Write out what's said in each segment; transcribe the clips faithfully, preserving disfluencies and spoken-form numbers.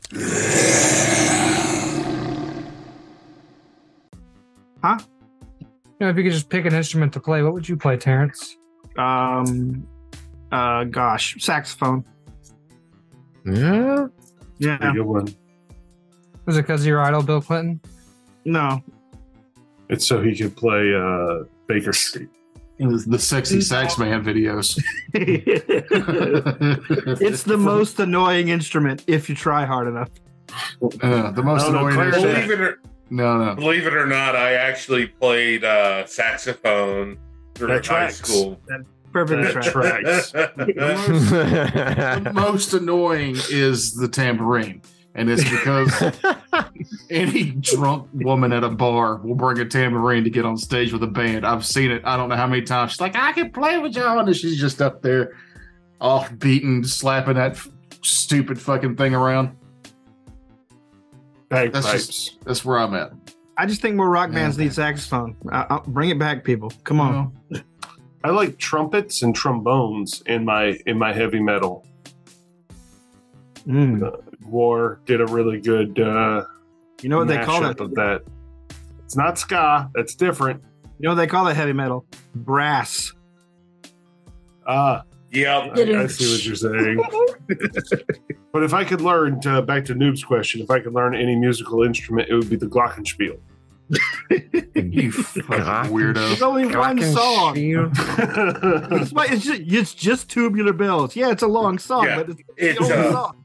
Huh? You know, if you could just pick an instrument to play, what would you play, Terrence? Um, uh, gosh, saxophone. Yeah. Yeah. Good one. Was it because of your idol, Bill Clinton? No. It's so he could play uh, Baker Street. It was the sexy sax man videos. It's the most annoying instrument if you try hard enough. Uh, the most No, no, annoying Claire, instrument. Believe it or No, no. believe it or not, I actually played uh, saxophone through That high tracks. school. Perfect That track. tracks. The most annoying is the tambourine. And it's because any drunk woman at a bar will bring a tambourine to get on stage with a band. I've seen it. I don't know how many times. She's like, I can play with y'all. And she's just up there off beating, slapping that f- stupid fucking thing around. That's Bagpipes. just, that's where I'm at. I just think more rock Yeah. bands need saxophone. I, I'll bring it back, people. Come on. I like trumpets and trombones in my in my heavy metal. Mm. Uh, War did a really good uh, You know what they call mashup it? of that. It's not ska. That's different. You know what they call it? Heavy metal. Brass. Ah, Yep. I, I see what you're saying. But if I could learn, to, back to Noob's question, if I could learn any musical instrument, it would be the glockenspiel. You fucking weirdo. There's only one song. Glockenspiel. It's, like- it's just, it's just tubular bells. Yeah, it's a long song, Yeah, but it's, it's, the only uh, song.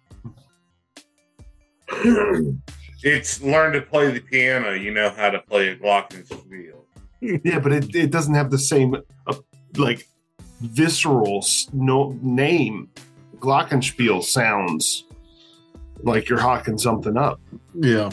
It's learn to play the piano. You know how to play a glockenspiel. Yeah, but it, it doesn't have the same, uh, like, visceral s- no, name. Glockenspiel sounds like you're hawking something up. Yeah.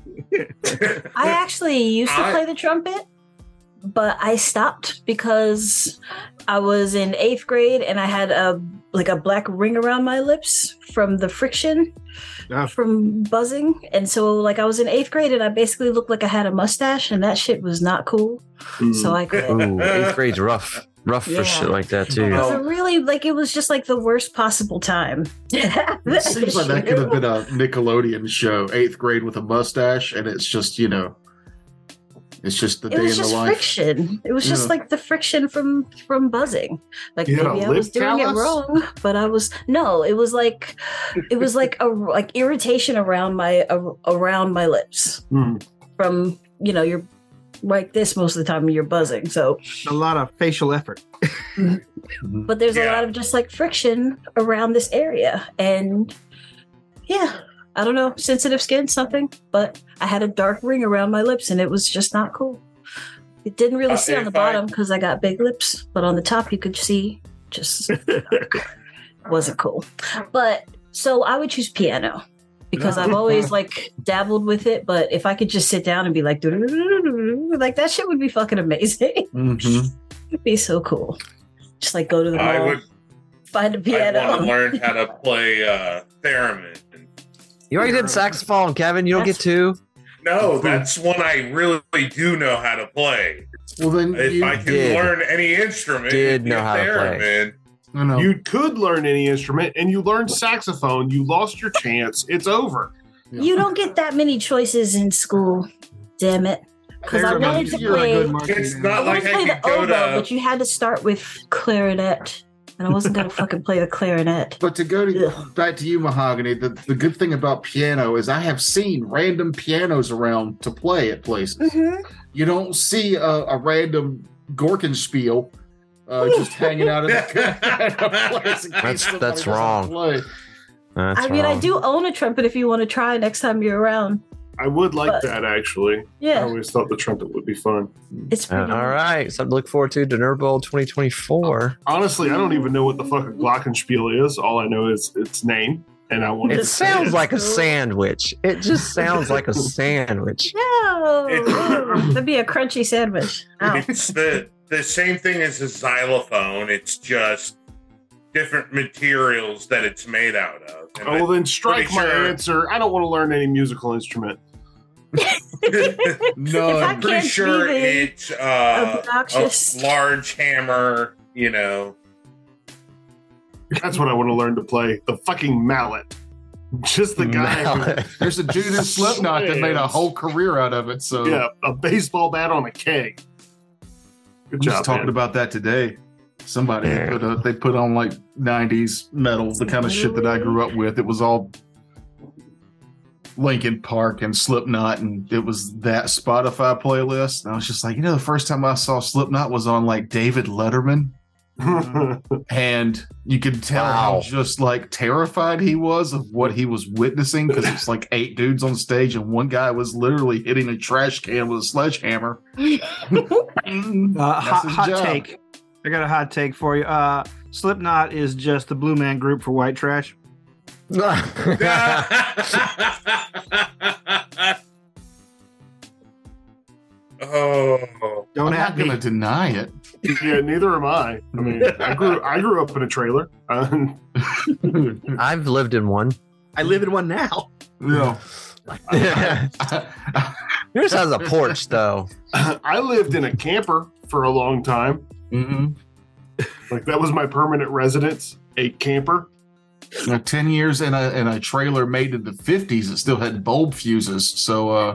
I actually used to I- play the trumpet, but I stopped because I was in eighth grade and I had a like a black ring around my lips from the friction Yeah. from buzzing. And so like I was in eighth grade and I basically looked like I had a mustache and that shit was not cool. So I quit. Ooh, eighth grade's rough. Rough Yeah. for shit like that, It too. was a really like it was just like the worst possible time. It seems like that could have been a Nickelodeon show, eighth grade with a mustache, and it's just, you know, it's just the It day was in the just life. friction. It was just Yeah. like the friction from from buzzing. Like You had a maybe I lip was doing callus? it wrong, but I was no. It was like it was like a like irritation around my a, around my lips Hmm. from you know you're like this most of the time when you're buzzing. So, A lot of facial effort. but there's a Yeah. lot of just like friction around this area, and yeah. I don't know, sensitive skin, something, but I had a dark ring around my lips and it was just not cool. It didn't really Uh, see on the if I- bottom because I got big lips, but on the top you could see just wasn't cool. But so I would choose piano because I've always like dabbled with it, but if I could just sit down and be like, like that shit would be fucking amazing. Mm-hmm. It'd be so cool. Just like go to the I mall, would. find a I piano. want to learn how to play uh, theremin. You already did saxophone, Kevin. You don't get two. No, that's one I really do know how to play. Well, then If you I can did- learn any instrument, did it'd be know a how to play. theremin. I know. You could learn any instrument, and you learned saxophone. You lost your chance. It's over. You don't get that many choices in school. Damn it. Because I There's a- wanted to you're a play. good marketing It's man. not I wanted like to I play could the go oboe, to. but you had to start with clarinet, and I wasn't gonna fucking play the clarinet. But to go to, Ugh. back to you, Mahogany, the, the good thing about piano is I have seen random pianos around to play at places. Mhm. You don't see a, a random Gorkenspiel uh, just hanging out in a place in case That's- somebody that's doesn't wrong. play. That's I mean, I wrong. do own a trumpet if you want to try next time you're around. I would like But- that, actually. I Yeah, always thought the trumpet would be fun. it's Uh, pretty. all right. Something to look forward to. Nerd Bowl twenty twenty-four. Honestly, I don't even know what the fuck a glockenspiel is. All I know is its name, and I want It to sounds like a Cool. sandwich. It just sounds like a sandwich. No, It- ooh, that'd be a crunchy sandwich. Ow. It's the the same thing as a xylophone. It's just different materials that it's made out of. And Oh, well, then strike pretty my sure- answer. I don't want to learn any musical instrument. No, If I I'm pretty can't sure be the it's uh, obnoxious. a large hammer. You know, That's what I want to learn to play. The fucking mallet. Just the guy. Mallet. Who, There's a dude in Slipknot that made a whole career out of it. So yeah, a baseball bat on a keg. Good I'm job, just talking man. about that today. Somebody Yeah. put a, they put on like nineties metal, the kind of shit that I grew up with. It was all Linkin Park and Slipknot, and it was that Spotify playlist. And I was just like, you know, the first time I saw Slipknot was on like David Letterman, and you could tell how Wow. just like terrified he was of what he was witnessing because it's like eight dudes on stage, and one guy was literally hitting a trash can with a sledgehammer. Uh, hot his hot job. take. I got a hot take for you. Uh, Slipknot is just the Blue Man Group for white trash. Oh, Don't I'm have not going me. to deny it. Yeah, neither am I. I mean, I grew I grew up in a trailer. Uh, I've lived in one. I live in one now. No. Yours has a porch, though. I lived in a camper for a long time. Mm-hmm. Like that was my permanent residence, a camper. Now, ten years in a in a trailer made in the fifties, it still had bulb fuses. So uh,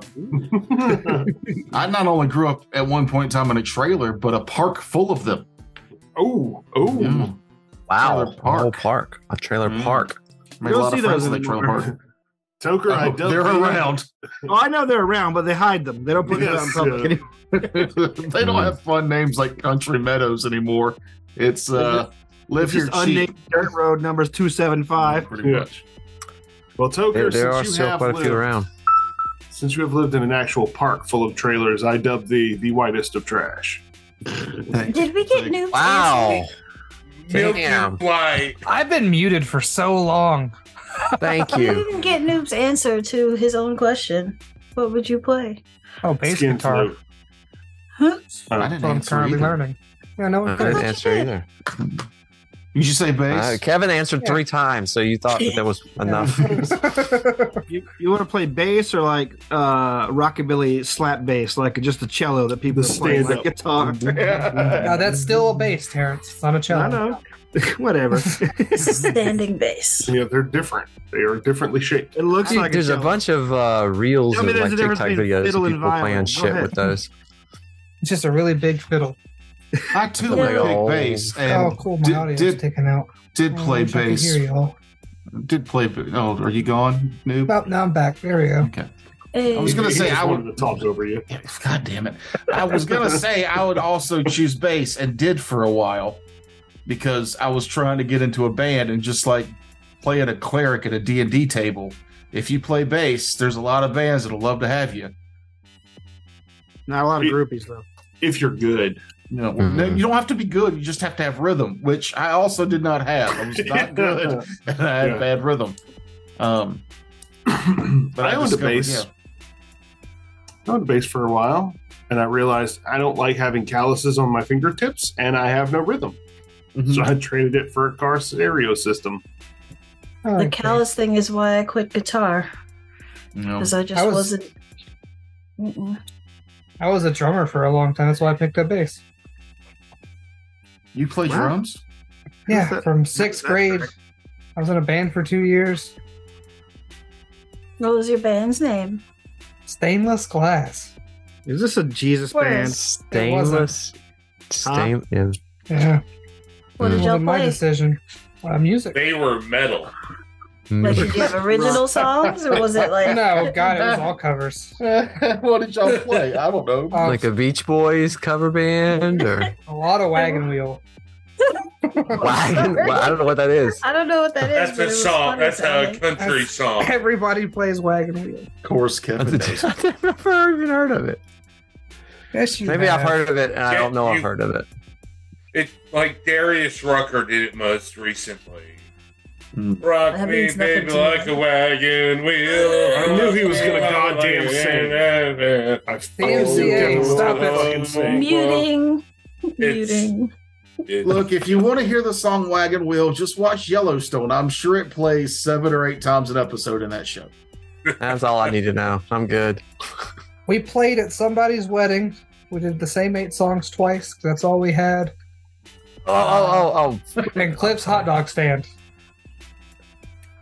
I not only grew up at one point in time in a trailer, but a park full of them. Oh, oh. Yeah. Wow. Trailer A whole park. park. A trailer Mm. park. Made You a don't lot see of friends those in that trailer anymore. park. Toker, I Oh, dubbed they're you- around. Oh, I know they're around, but they hide them. They don't put them out in Yes, public. They don't have fun names like Country Meadows anymore. It's uh, live It's here just cheap. unnamed dirt road numbers two seven five. Pretty Yeah. much. Well, Toker, There, there since are you still have quite a lived, few around. since you have lived in an actual park full of trailers, I dubbed the the whitest of trash. Thanks. Did we get new? Wow. milk Damn. and white. I've been muted for so long. Thank We you. didn't get Noob's answer to his own question. What would you play? Oh, bass Skin guitar. flute. Huh? Uh, I That's didn't what I'm answer currently either. learning. Yeah, no I one didn't could. answer either. You should say Uh, bass. Kevin answered three times, so you thought that there was enough. You, you want to play bass or like uh, rockabilly slap bass, like just a cello that people The play like stand-up. guitar. No, that's still a bass, Terrence. It's not a cello. I know. Whatever. It's a standing bass. Yeah, they're different. They are differently shaped. It looks Dude, like there's a cello. bunch of uh, reels Tell me of there's like a difference TikTok between videos of fiddle and people violin. playing Go shit ahead. with those. It's just a really big fiddle. I too Yeah. like bass and Oh, cool. My did, audio's did, taken out. did Oh, I play wish I could bass. hear y'all. Did play. Oh, are you gone, noob? Oh, now I'm back. There we go. Okay. Hey. I was gonna He say, just I wanted would- to talk over you. God damn it! I was gonna say I would also choose bass and did for a while because I was trying to get into a band and just like playing a cleric at a D and D table. If you play bass, there's a lot of bands that'll love to have you. Not a lot of groupies though. If you're good. You know, Mhm. you don't have to be good. You just have to have rhythm, which I also did not have. I was not good, and I had Yeah. bad rhythm. Um, but I owned a discovered- bass. I owned a bass for a while, and I realized I don't like having calluses on my fingertips, and I have no rhythm. yeah. So I traded it for a car stereo system. Oh, The okay. callous thing is why I quit guitar You know, because I just I was- wasn't. Mm-mm. I was a drummer for a long time. That's why I picked up bass. you play Wow. drums? Yeah, that- from sixth that grade. track? I was in a band for two years. What was your band's name? Stainless glass. Is this a Jesus Where band? is- Stainless. Stain. Yeah. Yeah, What did Mm. y'all wasn't my play? decision. Uh, music. They were metal. Like, did you have original songs, or was it like? No, God, it was all covers. What did y'all play? I don't know. Um, Like a Beach Boys cover band or a lot of wagon wheel. wagon. Well, I don't know what that is. I don't know what that is. That's but a it was song. funny That's a sounding. country That's- song. Everybody plays wagon wheel. Of course, Kevin knows. I've never even heard of it. Yes, you Maybe have. I've heard of it and I Yeah, don't know I've you- heard of it. It like Darius Rucker did it most recently. Hmm. Rock That me, means nothing baby, to me. like a wagon wheel. I knew he was gonna goddamn sing. I C M C A, stop it. Fucking sing. Muting. It's- Muting. Look, if you want to hear the song Wagon Wheel, just watch Yellowstone. I'm sure it plays seven or eight times an episode in that show. That's all I need to know. I'm good. We played at somebody's wedding. We did the same eight songs twice. 'Cause that's all we had. Oh, oh, oh, And Cliff's hot dog stand.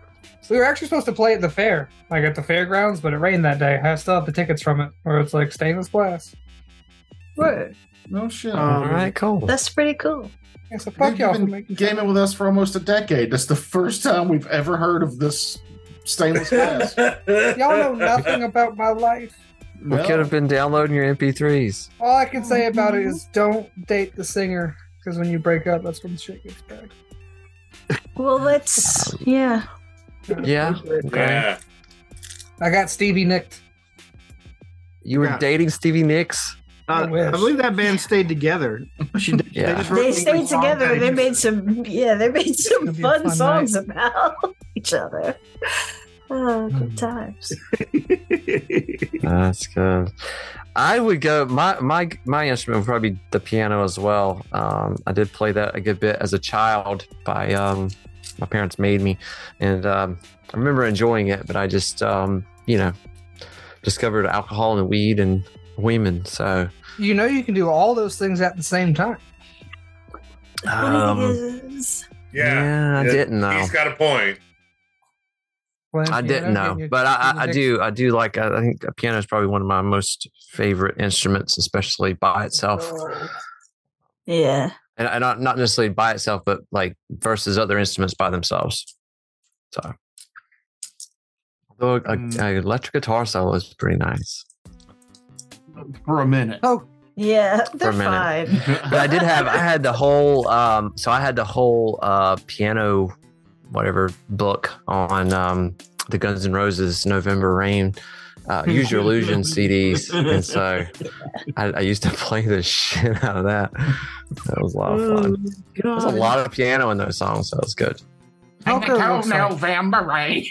We were actually supposed to play at the fair, like at the fairgrounds, but it rained that day. I still have the tickets from it, where it's like stainless glass. What? No shit. Um, All right, cool. That's pretty cool. Yeah, so fuck You've y'all for been making gaming with us for almost a decade. That's the first time we've ever heard of this stainless glass. Y'all know nothing about my life. We could have been downloading your M P threes. All I can say about it is don't date the singer, because when you break up, that's when shit gets bad. Well, let's. Yeah. Yeah. Okay. Yeah. I got Stevie nicked. You were Yeah. dating Stevie Nicks? Uh, I wish. I believe that band stayed together. She, they Yeah. just wrote They some stayed songs together. that They just- made some. Yeah, they made some It'll be a fun, fun songs about each other. Oh, good Mm. times. That's good. I would go. My my my instrument would probably be the piano as well. Um, I did play that a good bit as a child. By um, my parents made me, and um, I remember enjoying it. But I just um, you know discovered alcohol and weed and women. So You know you can do all those things at the same time. um, Is- Yeah. I Yeah, didn't know. He's got a point. Playing I piano, didn't know, getting your- but I, getting I, your I dick- do. I do like. I think a piano is probably one of my most favorite instruments, especially by itself, Yeah. and, and not not necessarily by itself, but like versus other instruments by themselves. So, although a, Mm. a electric guitar solo is pretty nice. For a minute. Oh, Yeah. They're a minute. fine. But I did have. I had the whole. Um, so I had the whole uh, piano, whatever book on um, the Guns N' Roses November Rain. Uh, Use Your Illusion C Ds, and so I, I used to play the shit out of that. That was a lot of fun. There's a lot of piano in those songs, so it was good. Poker looks like- November rain.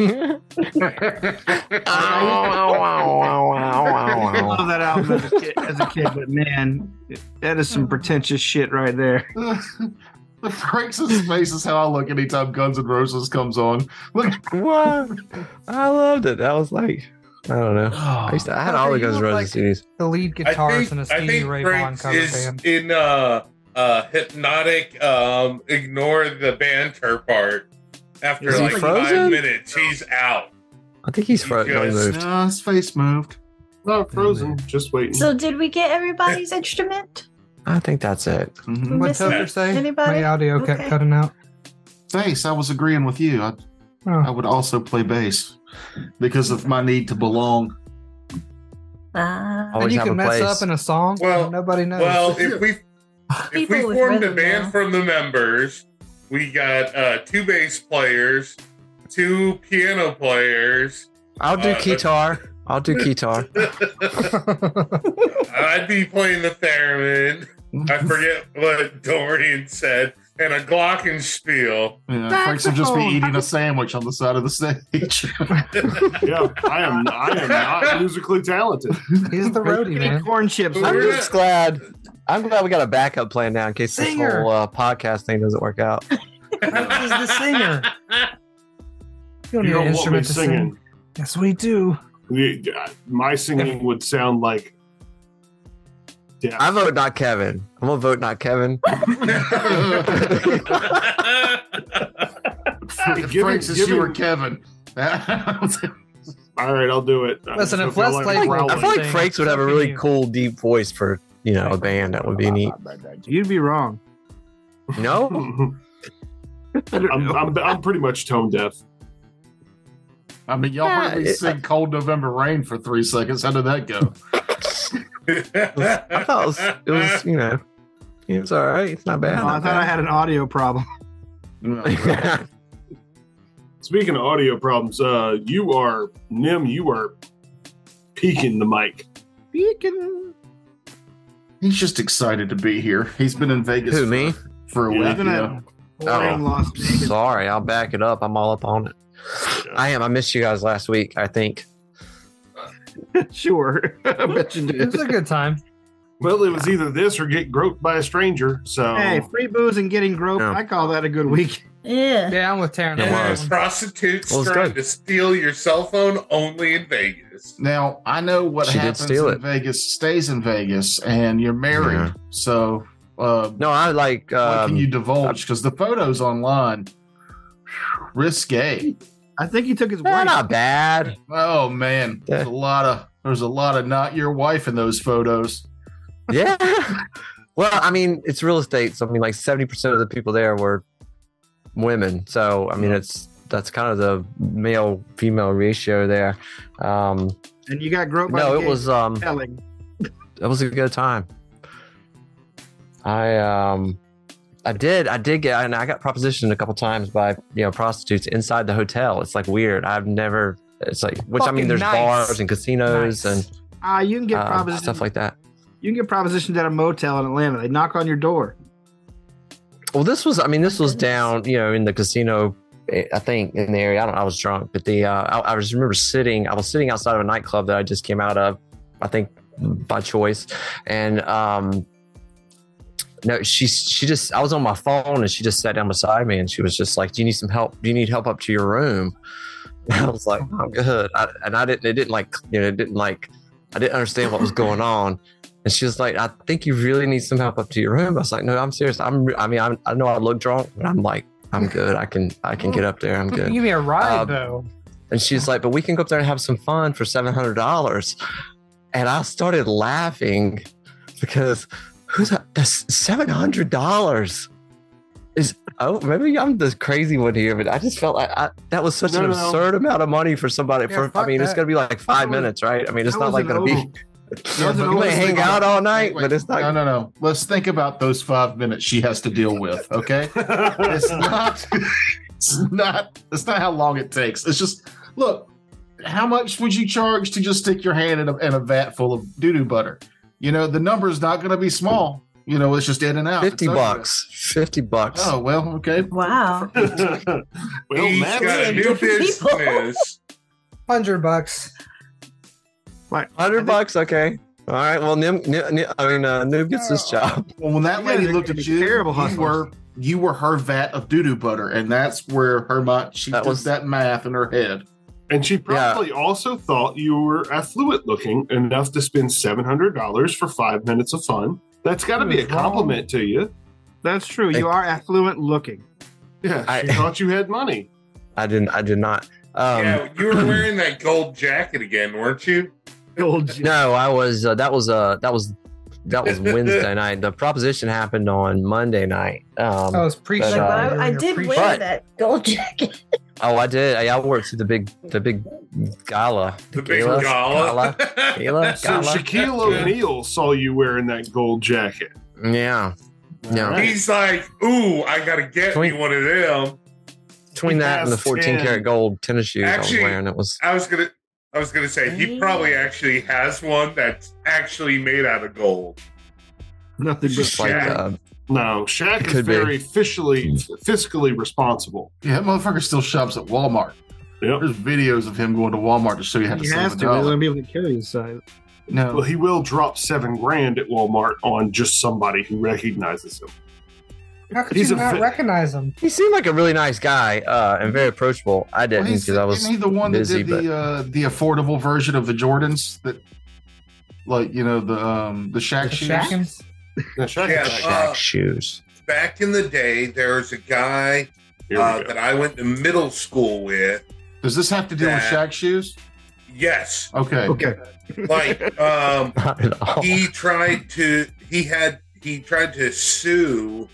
I love that album as a, kid, as a kid, but man, that is some pretentious shit right there. The Frank's face is how I look anytime Guns N' Roses comes on. Look, What? I loved it. That was like, I don't know. I used to. I had all the You Guns N' look Roses like- C Ds. the lead I guitarist think, in a I Stevie think Ray Vaughan Frank cover is band. in uh, uh, hypnotic. Um, ignore the banter part. After Is he like frozen? five minutes, he's out. I think he's fro- no, he Yes. moved. no, his face moved. Not frozen, just waiting. So, did we get everybody's instrument? I think that's it. Mhm. What Missing Toker say? anybody? My audio kept Okay. cutting out. Face, I was agreeing with you. I, I Oh. would also play bass because of my need to belong. Ah. Always And you have can a mess place. up in a song Well- and nobody knows. Well, if we if we People with formed a rhythm band now. from the members, we got uh, two bass players, two piano players. I'll do Uh, guitar. I'll do guitar. I'd be playing the theremin. I forget what Dorian said, and a glockenspiel. Yeah, Frank's will just be eating a sandwich on the side of the stage. Yeah, I am. I am not musically talented. He's the roadie, Eating man. corn chips. Who I'm are just glad. I'm glad we got a backup plan now in case this Singer. whole uh, podcast thing doesn't work out. Frank is the singer. You don't You need an don't want me instrument to sing. singing. Yes, we do. The- My singing would sound like. Yeah, I vote not Kevin. I'm gonna vote not Kevin. If Give Frank it- says give you it- were Kevin. all right, I'll do it. I Listen, just if feel Les like plays I feel growling. like, I feel like Sing. Frakes would have a So really can you. cool, deep voice for you know a band. That would be neat. You'd be wrong. No, I'm, I'm I'm pretty much tone deaf. I mean, y'all Yeah, heard me it- sing "Cold November Rain" for three seconds. How did that go? I thought it was, it was you know, it was all right. It's not bad. Oh, I thought I had an audio problem. Speaking of audio problems, uh, you are Nim. You are peaking the mic. Beacon. He's just excited to be here. He's been in Vegas. Who, for, me? For a Yeah. week. Even Yeah. at boring Oh. Las Vegas. Sorry, I'll back it up. I'm all up on it. I am. I missed you guys last week. I think. Sure. I bet you It was did. a good time. Well, it was either this or get groped by a stranger. So Hey, free booze and getting groped. Yeah. I call that a good week. Yeah. Yeah, I'm with Taryn. It on that was. one. Prostitutes Well, it's trying good. to steal your cell phone only in Vegas. Now I know what She did happens steal in it. Vegas stays in Vegas, and you're married. Yeah. So, uh, No, I like. what Um, can you divulge? Because the photos online, risque. I think he took his They're wife. not bad. Oh man, there's a lot of there's a lot of not your wife in those photos. Yeah. Well, I mean, it's real estate. So I mean, like seventy percent of the people there were women. So I mean, it's that's kind of the male female ratio there. Um, And you got groped by no, the it gay was um, telling. it was a good time. I um, I did I did get and I got propositioned a couple times by you know prostitutes inside the hotel. It's like weird. I've never. It's like which I mean, Fucking there's nice. bars and casinos Nice. and Ah, you can get uh, propositioned stuff like that. You can get propositioned at a motel in Atlanta. They knock on your door. Well, this was, I mean, this was down, you know, in the casino, I think, in the area. I don't know, I was drunk, but the, uh, I, I just remember sitting, I was sitting outside of a nightclub that I just came out of, I think by choice. And, um, no, she, she just, I was on my phone and she just sat down beside me and she was just like, do you need some help? Do you need help up to your room? And I was like, I'm good. I, and I didn't, it didn't like, you know, it didn't like, I didn't understand what was going on. And she was like, I think you really need some help up to your room. I was like, no, I'm serious. I'm, I mean, I'm, I know I look drunk, but I'm like, I'm good. I can, I can get up there. I'm good. Give me a ride Uh, though. And she's like, but we can go up there and have some fun for seven hundred dollars. And I started laughing because who's that? That's seven hundred dollars. Is oh maybe I'm the crazy one here, but I just felt like I, that was such No, an no. absurd amount of money for somebody. Yeah, for I fuck mean, it's that. gonna be like five That was- minutes, right? I mean, it's that not like wasn't gonna over. be. Yeah, but You may hang out all night, Wait, but it's not. No, no, no. Let's think about those five minutes she has to deal with. Okay, it's not. It's not. It's not how long it takes. It's just look. How much would you charge to just stick your hand in a, in a vat full of doo doo butter? You know, the number is not going to be small. You know, it's just in and out. Fifty It's over. bucks. Fifty bucks. Oh well, okay. Wow. well, He's Matt, got a new different people. business. Hundred bucks. Hundred bucks. Okay. All right. Well, Nim, Nim, Nim- I mean, uh, Noob gets this job. Well, when that Yeah, lady they're looked gonna at be you, terrible you hustlers. were you were her vat of doo doo butter, and that's where her mind she That did was- that math in her head. and she probably also thought you were affluent looking enough to spend seven hundred dollars for five minutes of fun. That's got to be a What's wrong? compliment to you. That's true. Hey. You are affluent looking. Yeah, she I- thought you had money. I didn't. I did not. Um, yeah, you were wearing that gold jacket again, weren't you? Old No, I was. Uh, that was. Uh, that was. That was Wednesday night. The proposition happened on Monday night. Um, I was pre But, Like, uh, I, I did wear But- that gold jacket. oh, I did. I, I worked at the big, the big gala. The big Gala? gala. Gala? So Gala? Shaquille O'Neal saw you wearing that gold jacket. Yeah. Yeah. Right. He's like, ooh, I gotta get Can we- me one of them. Between He that and the has fourteen ten. karat gold tennis shoes I Actually- was wearing, it was. I was gonna I was gonna say he probably actually has one that's actually made out of gold. Nothing but Just like Shaq. uh, No, Shaq is Could be. very fiscally, fiscally responsible. Yeah, that motherfucker still shops at Walmart. Yep. There's videos of him going to Walmart to show you how to he save has a to. They're dollar. going to be able to carry his size. Well, No, he will drop seven grand at Walmart on just somebody who recognizes him. How could He's you a not vi- recognize him? he seemed like a really nice guy uh, and very approachable. I well, didn't he's, because I was isn't he the one that busy, did the uh, the affordable version of the Jordans that, like you know the um the Shaq The shoes? Shackins? Now, Shaq Yeah, is but Shaq. uh, Shaq shoes. Back in the day, there was a guy Here we uh, go. that I went to middle school with. Does this have to do with That- Shaq shoes? Yes, Okay. Okay. like um, Not at all. he tried to he had he tried to sue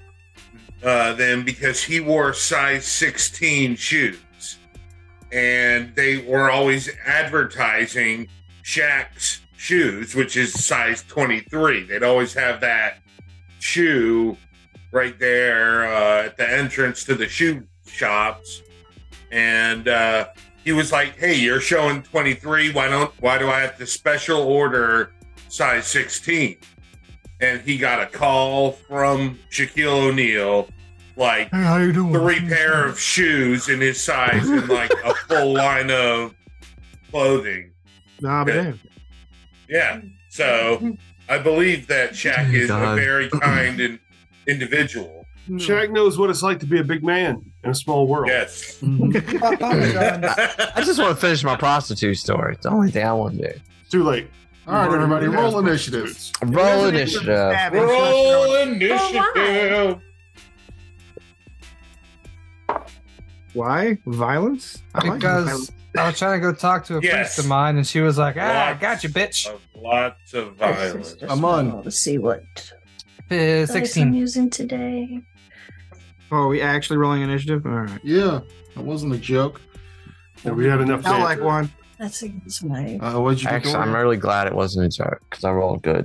uh, them because he wore size sixteen shoes, and they were always advertising Shaq's shoes, which is size twenty-three. They'd always have that shoe right there uh, at the entrance to the shoe shops, and uh, he was like, "Hey, you're showing twenty-three. Why don't? Why do I have to special order size sixteen?" And he got a call from Shaquille O'Neal, like Hey, how you doing? three pair of shoes in his size and like a full line of clothing. Nah, but Yeah. damn. Yeah. So I believe that Shaq is a God. very kind and individual. Shaq knows what it's like to be a big man in a small world. Yes. Papa John. I just want to finish my prostitute story. It's the only thing I want to do. Too late. All right, everybody, roll initiative. Roll initiative. Roll initiative. Why violence? I like Because violence. I was trying to go talk to a Yes. priest of mine, and she was like, "Ah, I Lots got you, bitch." Of, lots of violence. I'm on. Let's see what Uh, dice I'm Sixteen. using today. Oh, are we actually rolling initiative? All right. Yeah, that wasn't a joke. Yeah, we had enough. I like banter. one. That's against my. Uh, what'd you get, Actually, I'm Dorian? really glad it wasn't a joke because I rolled good.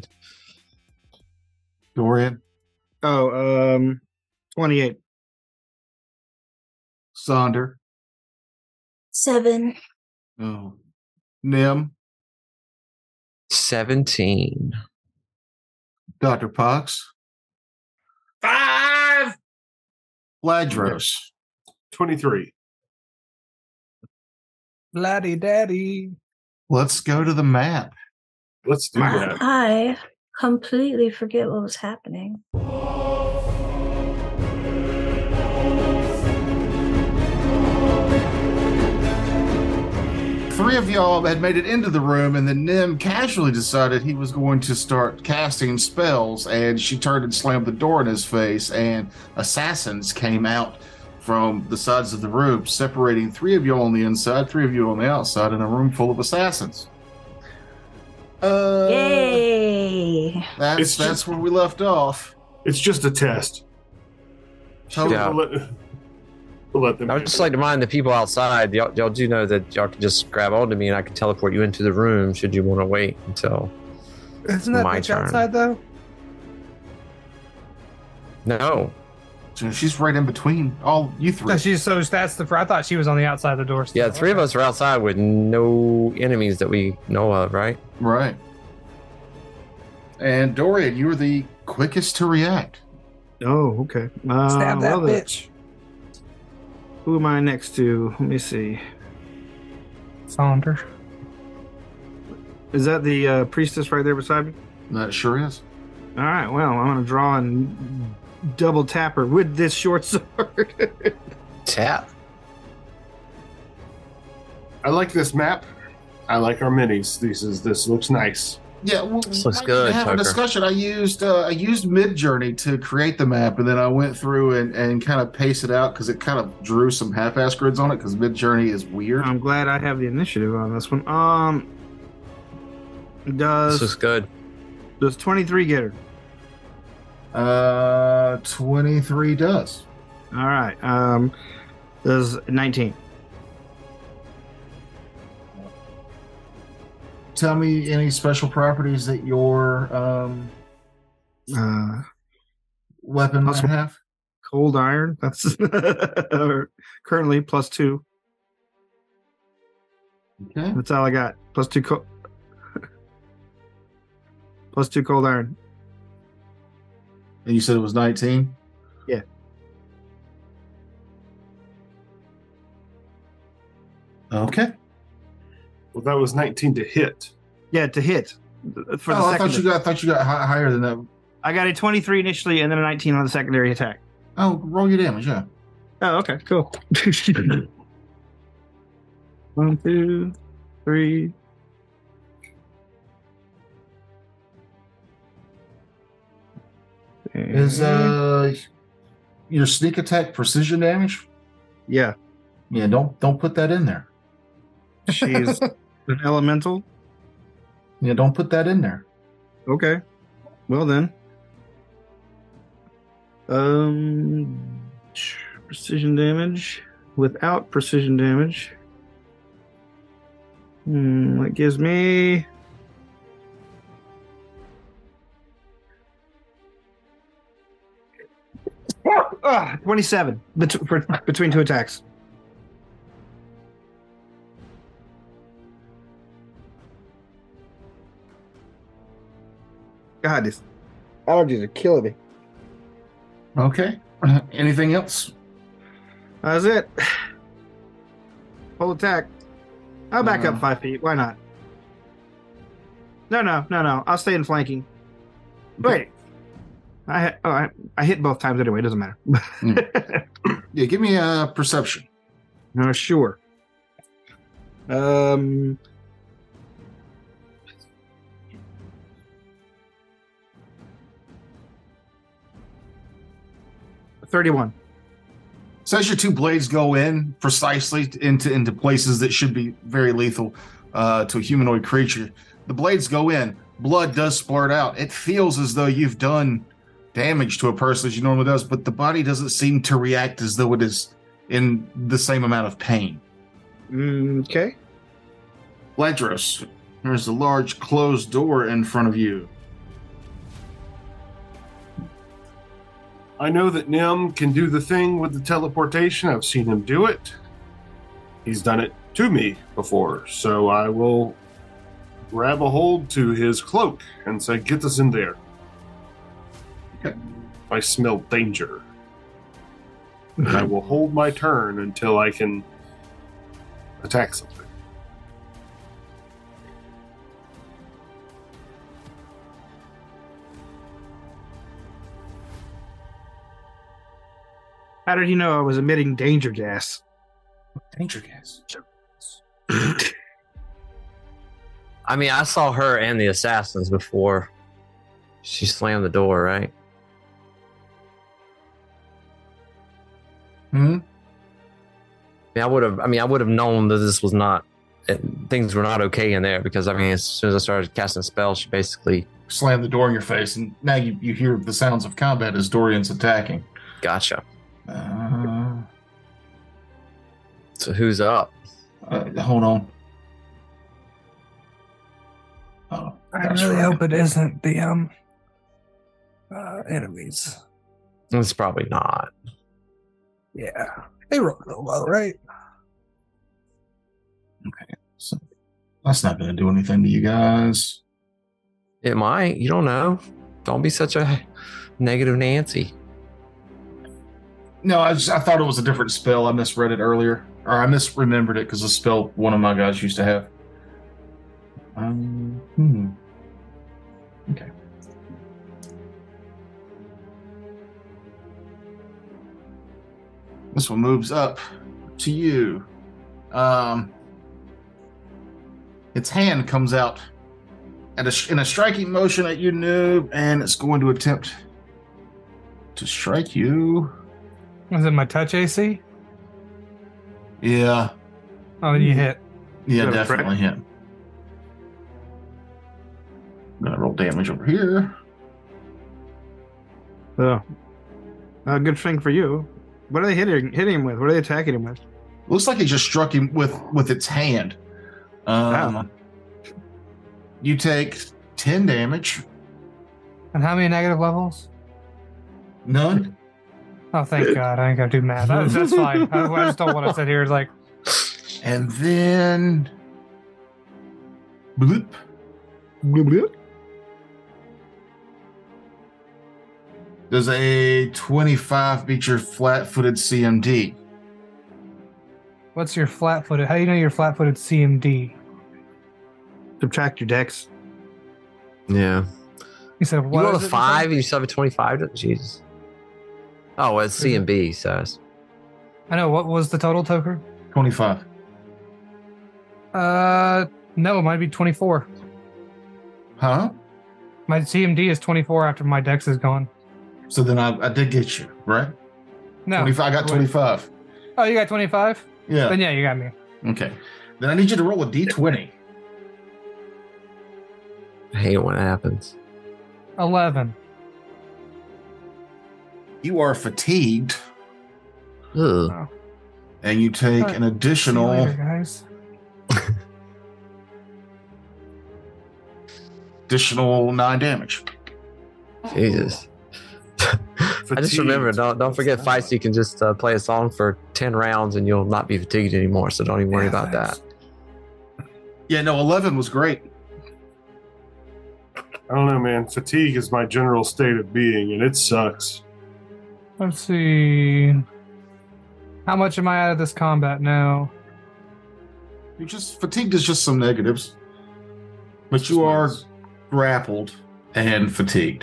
Dorian, Oh, um, twenty-eight. Sonder, Seven. oh, Nim, seventeen. Doctor Pox, Five. Ladros. twenty-three. Laddie daddy. Let's go to the map. Let's do that. I completely forget what was happening. Three of y'all had made it into the room, and then Nim casually decided he was going to start casting spells, and she turned and slammed the door in his face, and assassins came out from the sides of the room, separating three of you on the inside, three of you on the outside, in a room full of assassins. Uh, Yay! That's It's that's just- where we left off. It's just a test. So Yeah. We'll let, we'll let them. I would just like to remind the people outside, y'all, y'all do know that y'all can just grab onto me and I can teleport you into the room should you want to wait until. Isn't that My bitch turn. outside though? No. so she's right in between all you three. No, she's so that's the. I thought she was on the outside of the door. Still. Yeah, three of us are outside with no enemies that we know of, right? Right. And Dorian, you were the quickest to react. Oh, okay. Uh, Stab that well, then, bitch. who am I next to? Let me see. Saunders. Is that the uh, priestess right there beside me? That sure is. All right. Well, I'm gonna draw and double tap her with this short sword. Tap. I like this map. I like our minis. This is this looks nice. Yeah, well, This looks we good, Have a Tucker. discussion. I used uh, I used Midjourney to create the map, and then I went through and, and kind of pasted out because it kind of drew some half-ass grids on it because Midjourney is weird. I'm glad I have the initiative on this one. Um, This does looks good. does twenty-three get her? Uh, twenty-three does. All right. Um, does nineteen? Tell me any special properties that your um, Uh, weapon might Awesome. have. cold iron. That's currently plus two. Okay. That's all I got. Plus two. Co- plus two cold iron. And you said it was nineteen? Yeah. Okay. Well, that was nineteen to hit. Yeah, to hit. For the oh, I second. thought you got I thought you got hi- higher than that. I got a twenty-three initially, and then a nineteen on the secondary attack. Oh, roll your damage, yeah. Oh, okay, cool. One, two, three. Is uh your sneak attack precision damage? yeah, Yeah, don't don't put that in there. she's an elemental. Yeah, don't put that in there. Okay, well then, um, precision damage without precision damage. Hmm, that gives me. Ah, twenty-seven bet- for, between two attacks. God, these allergies are killing me. Okay. Anything else? That's it. Full attack. I'll back Uh. up five feet. Why not? No, no, no, no. I'll stay in flanking. Wait. I, hit- oh, I I hit both times anyway. It doesn't matter. Yeah, give me a perception. No, sure. Um. Thirty-one. So as your two blades go in precisely into into places that should be very lethal uh, to a humanoid creature, the blades go in. Blood does splurt out. It feels as though you've done damage to a person as you normally does, but the body doesn't seem to react as though it is in the same amount of pain. Mm, okay. Ledros, there's a large closed door in front of you. I know that Nim can do the thing with the teleportation. I've seen him do it. He's done it to me before, so I will grab a hold to his cloak and say, get us in there. Okay. I smell danger. And I will hold my turn until I can attack something. How did he know I was emitting danger gas? Danger gas. I mean, I saw her and the assassins before she slammed the door, right? Hmm. I mean, I would have. I mean, I would have known that this was not. It, things were not okay in there because I mean, as soon as I started casting spells, she basically Slam the door in your face, and now you, you hear the sounds of combat as Dorian's attacking. gotcha. Uh, So who's up? uh, hold on. Oh, I that's really right. hope it isn't the um uh, enemies. It's probably not. Yeah, they rolled real low, right? So that's not going to do anything to you guys. It might. You don't know. Don't be such a negative Nancy. No, I, just, I thought it was a different spell. I misread it earlier, or I misremembered it because the spell one of my guys used to have. Um, hmm. Okay. This one moves up to you. Um, its hand comes out at a, in a striking motion at you, noob, and it's going to attempt to strike you. Was it my touch A C? Yeah, Oh, you hit. yeah, Is that a threat? definitely hit. I'm gonna roll damage over here. Oh. Uh, good thing for you. What are they hitting hitting him with? What are they attacking him with? Looks like it just struck him with with its hand. Um, Wow. You take ten damage. And how many negative levels? None. Oh, thank God. I ain't got to do math. That's, that's fine. I, I just don't want to sit here like, And then bloop. Bloop, bloop. Does a twenty-five beat your flat-footed C M D? what's your flat footed? How do you know you're flat footed C M D? Subtract your dex. Yeah. You said You what? rolled is a it? five and you still have a twenty-five? Jesus. Oh, well, it's C and B size. I know. What was the total, Toker? twenty-five. Uh, no, it might be twenty-four. Huh? My C M D is twenty-four after my dex is gone. So then I, I did get you, right? No. twenty-five. I got Wait. twenty-five. Oh, you got twenty-five? Yeah. Then yeah, you got me. Okay. Then I need you to roll a d twenty. I hate it when it happens. eleven. You are fatigued, Ugh. and you take Alright. an See you additional later, guys. additional nine damage. Jesus. I just remember, don't don't forget, Feisty can just uh, play a song for ten rounds and you'll not be fatigued anymore. So don't even worry Yeah, about thanks. that. Yeah, no, eleven was great. I don't know, man. Fatigue is my general state of being, and it sucks. Let's see. How much am I out of this combat now? You just fatigued is just some negatives, but you are grappled and fatigued.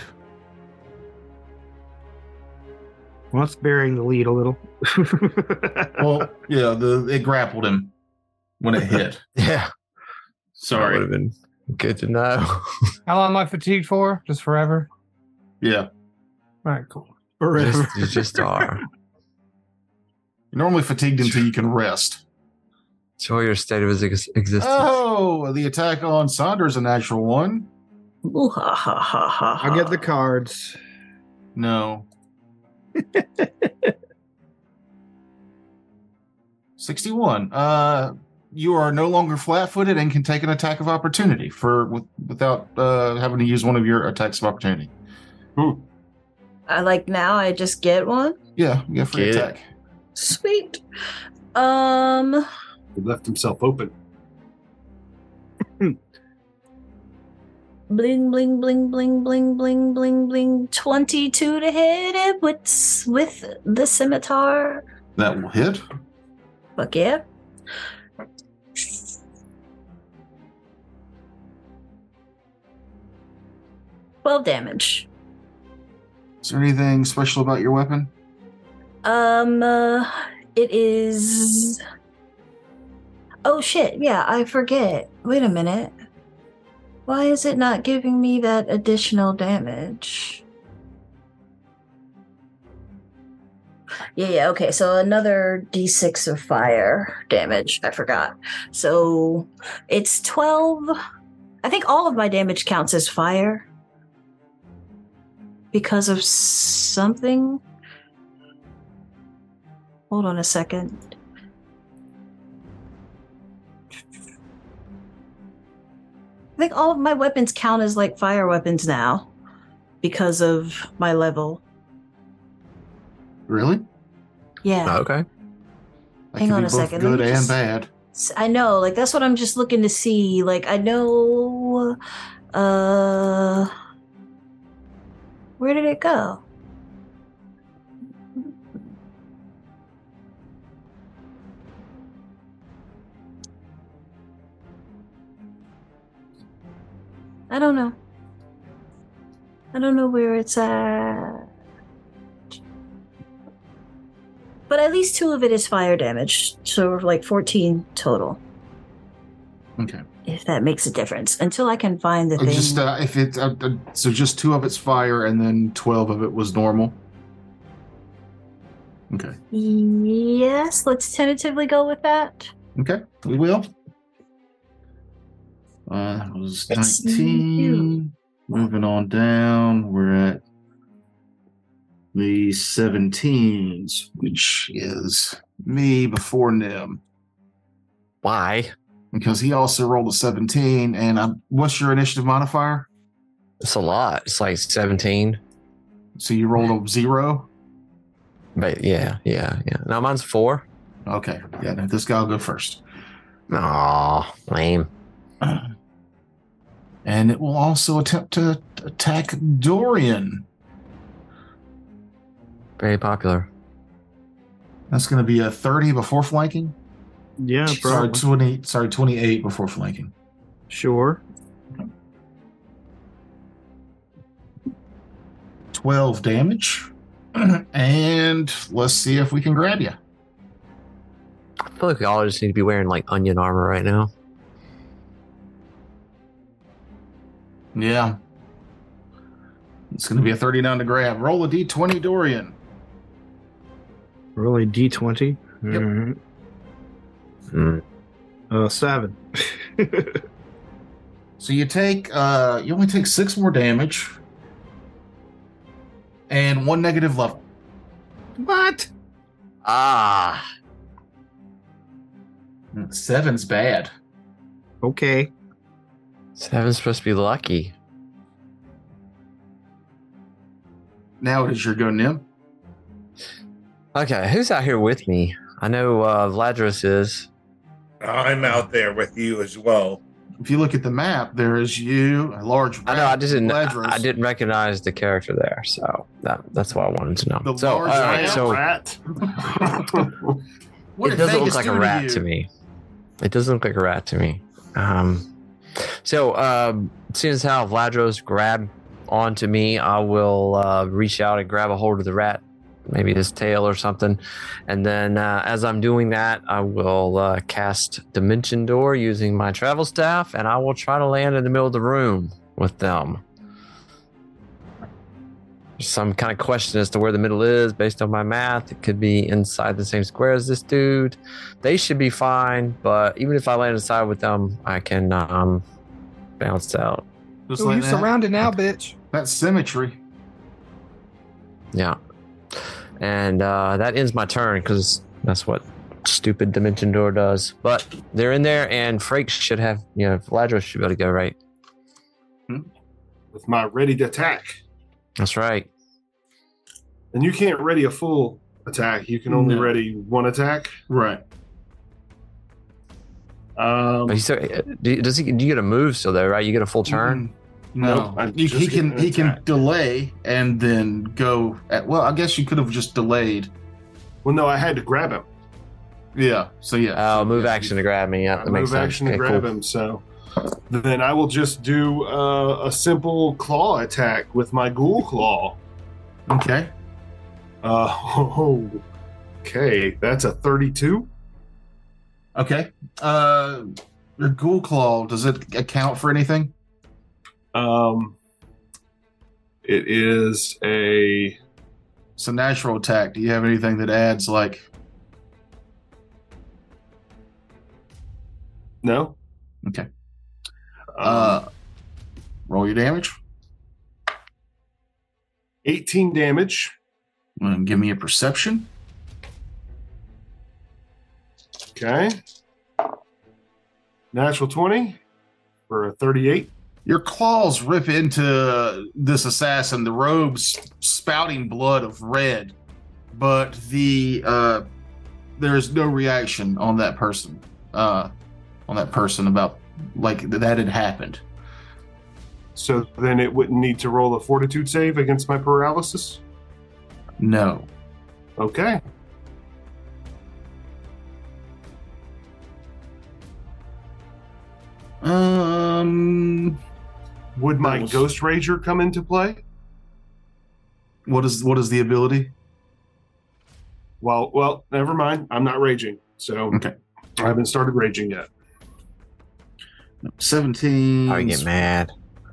Well, it's bearing the lead a little. Well, yeah, the it grappled him when it hit. Yeah. That would Sorry. have been good to know. How long am I fatigued for? Just forever? Yeah. All right, cool. Forever. Just, you just are. You're normally fatigued until you can rest. Show your state of his ex- existence. Oh, the attack on Saunders, a natural one. Ooh, ha, ha, ha, ha, I'll get the ha. cards. No. sixty-one. Uh, you are no longer flat-footed and can take an attack of opportunity for with, without uh, having to use one of your attacks of opportunity. Hmm. I like now. I just get one. Yeah, you get a free Get it. attack. Sweet. Um. He left himself open. Bling bling bling bling bling bling bling bling. Twenty-two to hit it with with the scimitar. That will hit. Fuck yeah. Twelve damage. Is there anything special about your weapon? Um, uh, it is. Oh shit! Yeah, I forget. Wait a minute. Why is it not giving me that additional damage? Yeah, yeah, okay. So another d six of fire damage. I forgot. So it's twelve. I think all of my damage counts as fire because of something. Hold on a second. I think all of my weapons count as like fire weapons now because of my level. Really? Yeah. Oh, okay. That Hang could on be a both second, let good me and just- bad. S- I know, like that's what I'm just looking to see. Like I know uh where did it go? I don't know. I don't know where it's at. But at least two of it is fire damage, so like fourteen total. Okay. If that makes a difference, until I can find the Oh, thing. just uh, if it uh, uh, so just two of it's fire and then twelve of it was normal. Okay. Yes, let's tentatively go with that. Okay, we will. Uh, that was It's nineteen. Moving on down, we're at the seventeens, which is me before Nim, Why? because he also rolled a seventeen. And I, what's your initiative modifier? It's a lot. It's like seventeen. So you rolled a zero. But yeah, yeah, yeah. No, mine's four. Okay, yeah. No, this guy will go first. Aw, lame. And it will also attempt to attack Dorian. Very popular. That's going to be a thirty before flanking. Yeah, Sorry, probably. twenty. Sorry, twenty-eight before flanking. Sure. twelve damage. And let's see if we can grab you. I feel like we all just need to be wearing like onion armor right now. Yeah. It's going to be a thirty-nine to grab. Roll a d twenty, Dorian. Really, D twenty. Yep. Mhm. Mm. Uh, seven. So you take, uh, you only take six more damage and one negative level. What? Ah, Seven's bad. Okay. seven's supposed to be lucky. Now it is your go, Nim. Okay, who's out here with me? I know uh, Vladros is. I'm out there with you as well. If you look at the map, there is you, a large I know. I rat, just didn't. Vladros. I didn't recognize the character there, so that, that's what I wanted to know. The so, all large right, rat. so rat. What it did doesn't Vegas look like do a rat you? to, me. It doesn't look like a rat to me. Um, so, um, seeing as how Vladros grabbed onto me, I will uh, reach out and grab a hold of the rat, maybe his tail or something. And then, uh, as I'm doing that, I will uh, cast Dimension Door using my travel staff, and I will try to land in the middle of the room with them. some kind of question as to where the middle is based on my math. It could be inside the same square as this dude. They should be fine, but even if I land inside with them, I can um, bounce out. Just Ooh, like you that. surrounded now, bitch. That's symmetry. Yeah. And uh, that ends my turn because that's what stupid Dimension Door does. But they're in there, and Frakes should have, you know, Vladros should be able to go right. With my ready to attack. That's right. And you can't ready a full attack. You can only No. ready one attack. Right. Um, But he's still, do, does he? Do you get a move still though? Right? You get a full turn. No, Nope, I he, just he get can an he can attack. delay and then go. At, well, I guess you could have just delayed. well, no, I had to grab him. Yeah. So yeah. Oh, so, move yeah, action to grab me. Yeah, I that makes move sense. action Okay, to grab cool. him. So then I will just do uh, a simple claw attack with my ghoul claw. Okay. Uh, oh, okay, that's a thirty-two. Okay. Uh, your ghoul claw, does it account for anything? Um, it is a It's a natural attack. Do you have anything that adds like? no. Okay. Um, Uh, roll your damage. eighteen damage. And give me a perception. Okay. Natural twenty for a thirty-eight. Your claws rip into this assassin, the robes spouting blood of red, but the uh, there's no reaction on that person. Uh, on that person about like that had happened. So then it wouldn't need to roll a fortitude save against my paralysis. No. Okay. Um. Would my That was- Ghost Rager come into play? What is what is the ability? Well, well, never mind. I'm not raging, so Okay. I haven't started raging yet. Seventeen. I get mad.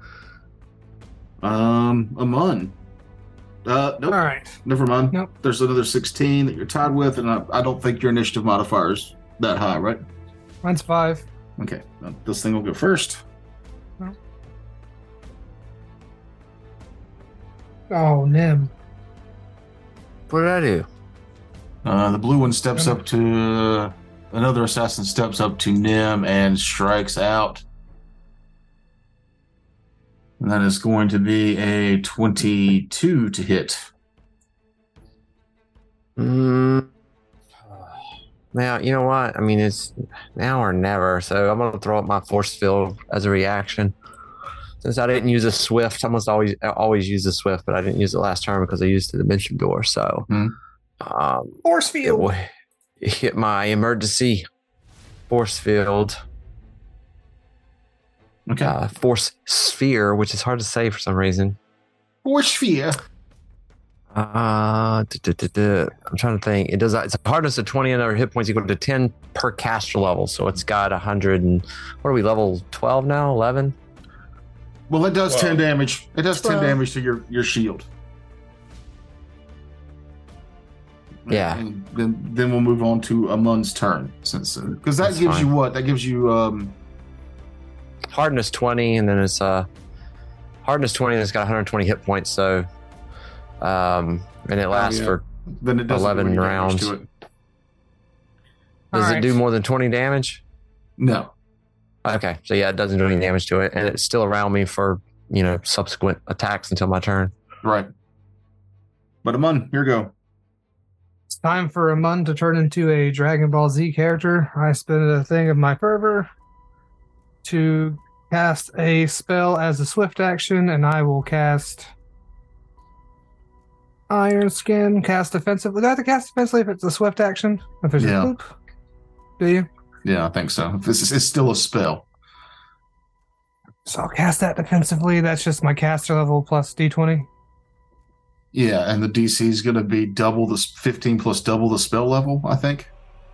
Um, a mun. Uh, nope. All right. Never mind. Nope. There's another sixteen that you're tied with, and I, I don't think your initiative modifier is that high, right? Mine's five. Okay. uh, This thing will go first. Oh, Nim. What did I do? Uh, the blue one steps up to uh, another assassin steps up to Nim and strikes out. And that is going to be a twenty-two to hit. Mm. Now, you know what? I mean, it's now or never. So I'm going to throw up my force field as a reaction. Since I didn't use a swift, I must always always use a swift, but I didn't use it last turn because I used the dimension door. So Hmm. um, Force it field. will hit my emergency force field, Okay. uh, force sphere, which is hard to say for some reason. Force sphere. Uh, duh, duh, duh, duh. I'm trying to think. It does. It's a hardness of twenty and other hit points equal to ten per caster level. So it's got a hundred and what are we level twelve now? Eleven. Well, it does Well, ten damage. It does ten twelve. damage to your, your shield. Yeah. And then then we'll move on to Amun's turn, since because that That's gives fine. you what? That gives you um. Hardness twenty, and then it's uh hardness twenty, and it's got one hundred twenty hit points. So, um, and it lasts yeah. for. Then it doesn't do eleven any damage rounds. to it. Does Alright. it do more than twenty damage? No. Okay, so yeah, it doesn't do any damage to it, and it's still around me for you know subsequent attacks until my turn. Right. But Amun, here you go. It's time for Amun to turn into a Dragon Ball Z character. I spend a thing of my fervor to cast a spell as a swift action, and I will cast Iron Skin, cast offensively. Do I have to cast offensively if it's a swift action? If it's Yeah. a boop? Do you? Yeah, I think so. This is it's still a spell. So I'll cast that defensively. That's just my caster level plus d twenty. Yeah, and the D C is going to be double the s- fifteen plus double the spell level. I think.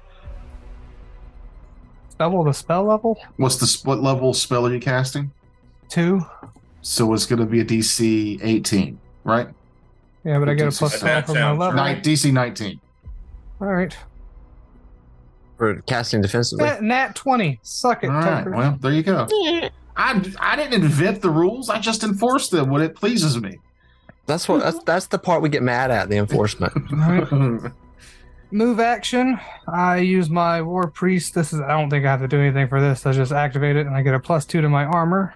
Double the spell level? What's the s- what level spell are you casting? Two. So it's going to be a D C eighteen, right? Yeah, but I get a plus That twelve for my sounds level. right. Ni- D C nineteen. All right. For casting defensively. Nat, nat twenty. Suck it, All right. Tucker. Well, there you go. I, I didn't invent the rules. I just enforce them when it pleases me. That's what that's that's the part we get mad at, the enforcement. All right. Move action. I use my War Priest. This is I don't think I have to do anything for this. I just activate it and I get a plus two to my armor.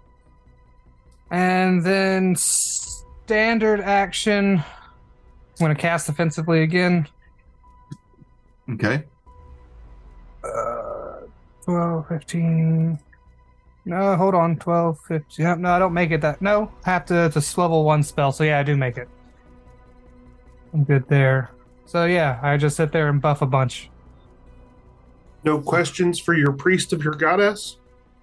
And then standard action. I'm going to cast offensively again. Okay. Uh, twelve, fifteen. No, hold on. twelve, fifteen. Yep, no, I don't make it that. No, I have to, to level one spell. So, yeah, I do make it. I'm good there. So, yeah, I just sit there and buff a bunch. No questions for your priest of your goddess?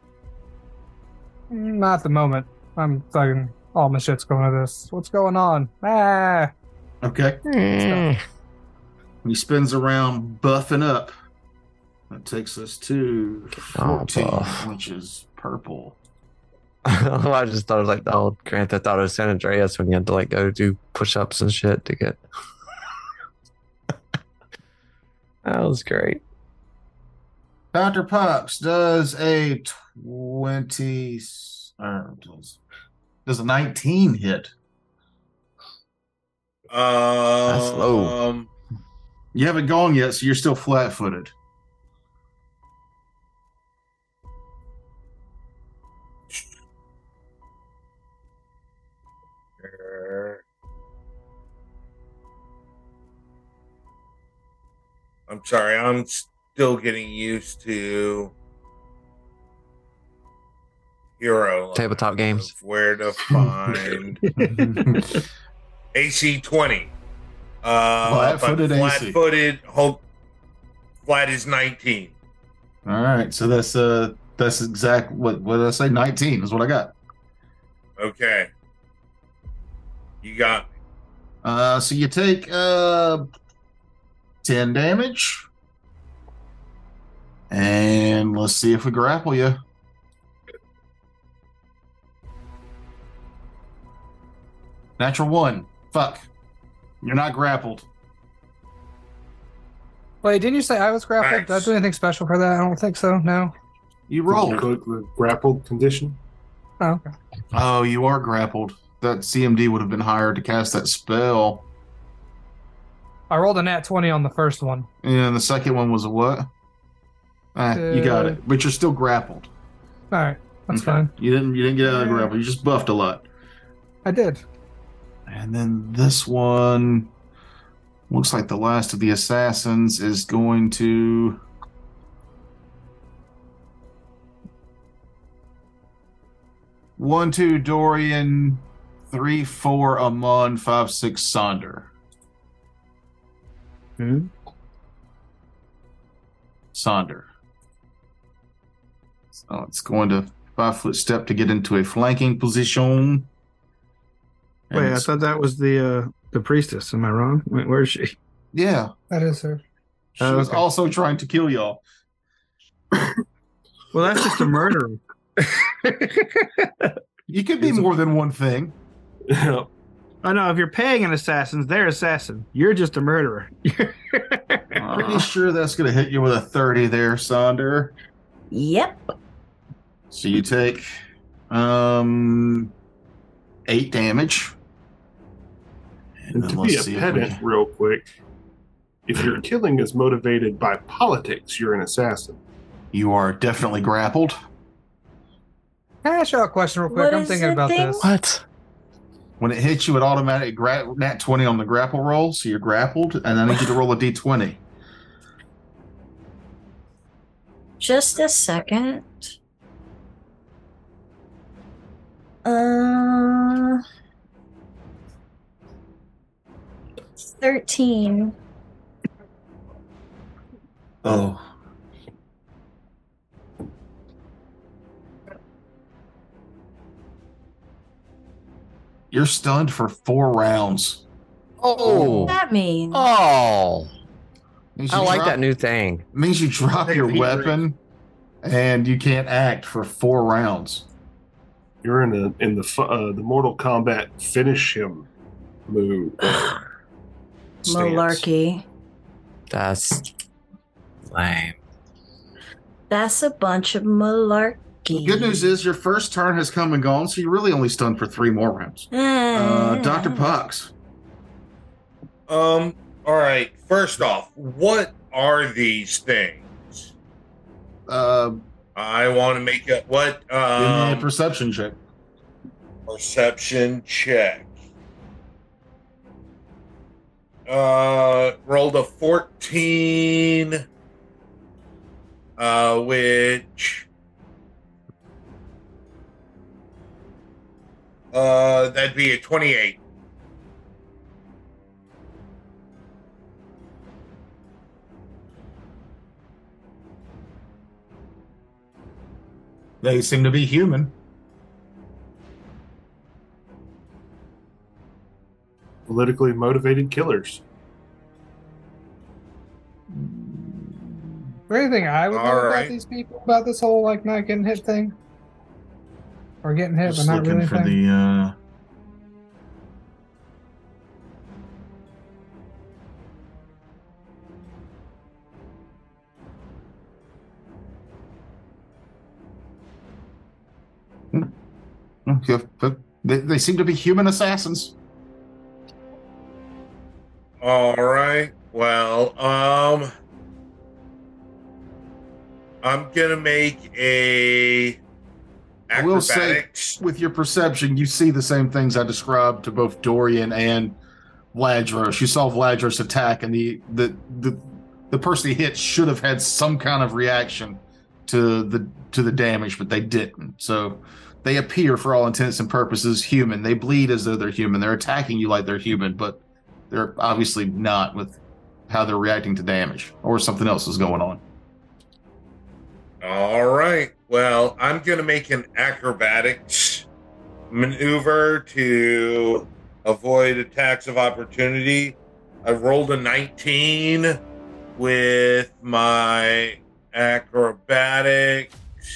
Not at the moment. I'm fucking all my shit's going to this. What's going on? Ah. Okay. Mm. He spins around buffing up. That takes us to fourteen, Oh, buff. which is purple. I just thought it was like the old Grand Theft Auto San Andreas when you had to like go do push-ups and shit to get. That was great. Doctor Pops does a twenty. Or does, does a nineteen hit? Um, low. You haven't gone yet, so you're still flat-footed. I'm sorry, I'm still getting used to Hero Tabletop line games. of where to find A C twenty. Uh, Flat-footed but A C. Flat-footed. Hope flat is nineteen. All right, so that's uh that's exact what what did I say? nineteen is what I got. Okay, you got me. Uh, so you take uh ten damage, and let's see if we grapple you. Natural one. Fuck. You're not grappled. Wait, didn't you say I was grappled? Did I Nice. do anything special for that? I don't think so. No. You rolled. Click the grappled condition. Oh, okay. Oh, you are grappled. That C M D would have been hired to cast that spell. I rolled a nat twenty on the first one. And the second one was a what? Ah, you got Uh, it. But you're still grappled. All right, that's Okay. fine. You didn't you didn't get out of the Yeah. grapple. You just buffed a lot. I did. And then this one looks like the last of the assassins is going to one, two, Dorian, three, four, Amon, five, six, Sonder. Hmm? Sonder. So it's going to five foot step to get into a flanking position. And Wait, I it's- thought that was the uh, the priestess. Am I wrong? Wait, where is she? yeah, That is her. she Oh, was okay. also trying to kill y'all. Well, that's just a murderer. You could be more than one thing. Yeah. Oh no! If you're paying an assassin, they're assassin. You're just a murderer. Pretty sure that's going to hit you with a thirty there, Sonder. Yep. So you take um eight damage. And then to let's be a see if pedant, we- real quick, if your killing is motivated by politics, you're an assassin. you are definitely grappled. Can I ask you a question real quick? What I'm is thinking the about thing? this. What? When it hits you, it automatically gra- nat twenty on the grapple roll, so you're grappled, and I need you to roll a d twenty. Just a second. Uh, thirteen. Oh. You're stunned for four rounds. Oh. That means Oh. Means I you like drop- that new thing. Means you drop Take a your heat weapon, and you can't act for four rounds. You're in the in the fu- uh, the Mortal Kombat finish him Move. Stance. Malarkey. That's lame. That's a bunch of malarkey. The good news is your first turn has come and gone, so you're really only stunned for three more rounds. Uh, Doctor Pucks. Um. All right. First off, what are these things? Uh, I want to make a what? give me a Um, perception check. perception check. Uh, rolled a fourteen. Uh, which. Uh, that'd be a twenty-eight. They seem to be human. Politically motivated killers. Is there anything I would know All about right. these people about this whole like not getting hit thing, or getting hit Just but not looking really for thing? the. Uh... Okay, but They, they seem to be human assassins. All right. Well, um, I'm gonna make a I will say, acrobatics. with your perception, you see the same things I described to both Dorian and Vladros. You saw Vladros attack, and the the the, the person he hit should have had some kind of reaction to the to the damage, but they didn't. So they appear, for all intents and purposes, human. They bleed as though they're human. They're attacking you like they're human, but they're obviously not with how they're reacting to damage, or something else is going on. All right. Well, I'm gonna make an acrobatics maneuver to avoid attacks of opportunity. I rolled a nineteen with my acrobatics.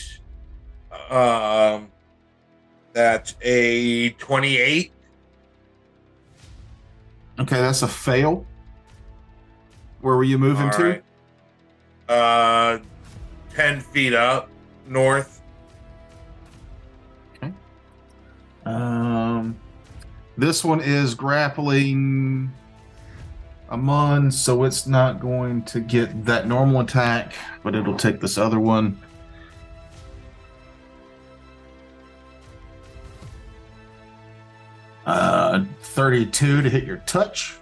Um, that's a twenty-eight. Okay, that's a fail. Where were you moving All to? right. Uh, ten feet up north. Um, this one is grappling Amon, so it's not going to get that normal attack, but it'll take this other one. Uh, thirty-two to hit your touch.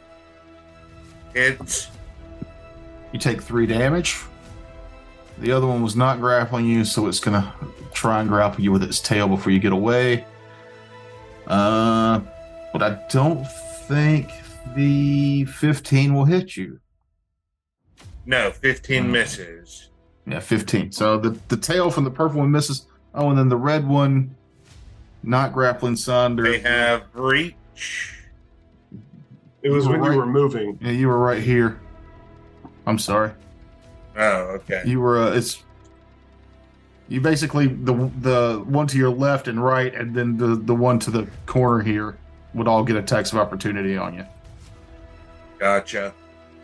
It's You take three damage. The other one was not grappling you, so it's going to try and grapple you with its tail before you get away. Uh, but I don't think the fifteen will hit you. no fifteen Hmm. misses. Yeah, fifteen. So the, the tail from the purple one misses. Oh, and then the red one, not grappling Sonder. They have reach. It was You were when right. you were moving. Yeah, you were right here. I'm sorry. Oh, okay. You were. Uh, it's. You basically the the one to your left and right, and then the the one to the corner here would all get attacks of opportunity on you. Gotcha.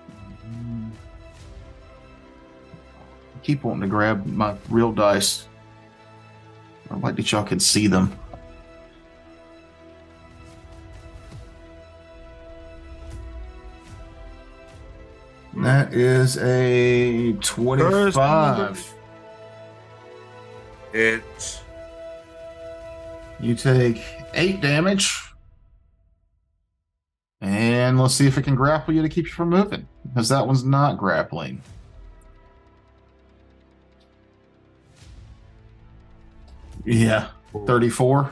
I keep wanting to grab my real dice. I'd like that y'all could see them. That is a twenty-five. It's You take eight damage. And let's see if it can grapple you to keep you from moving. Because that one's not grappling. Yeah, thirty-four.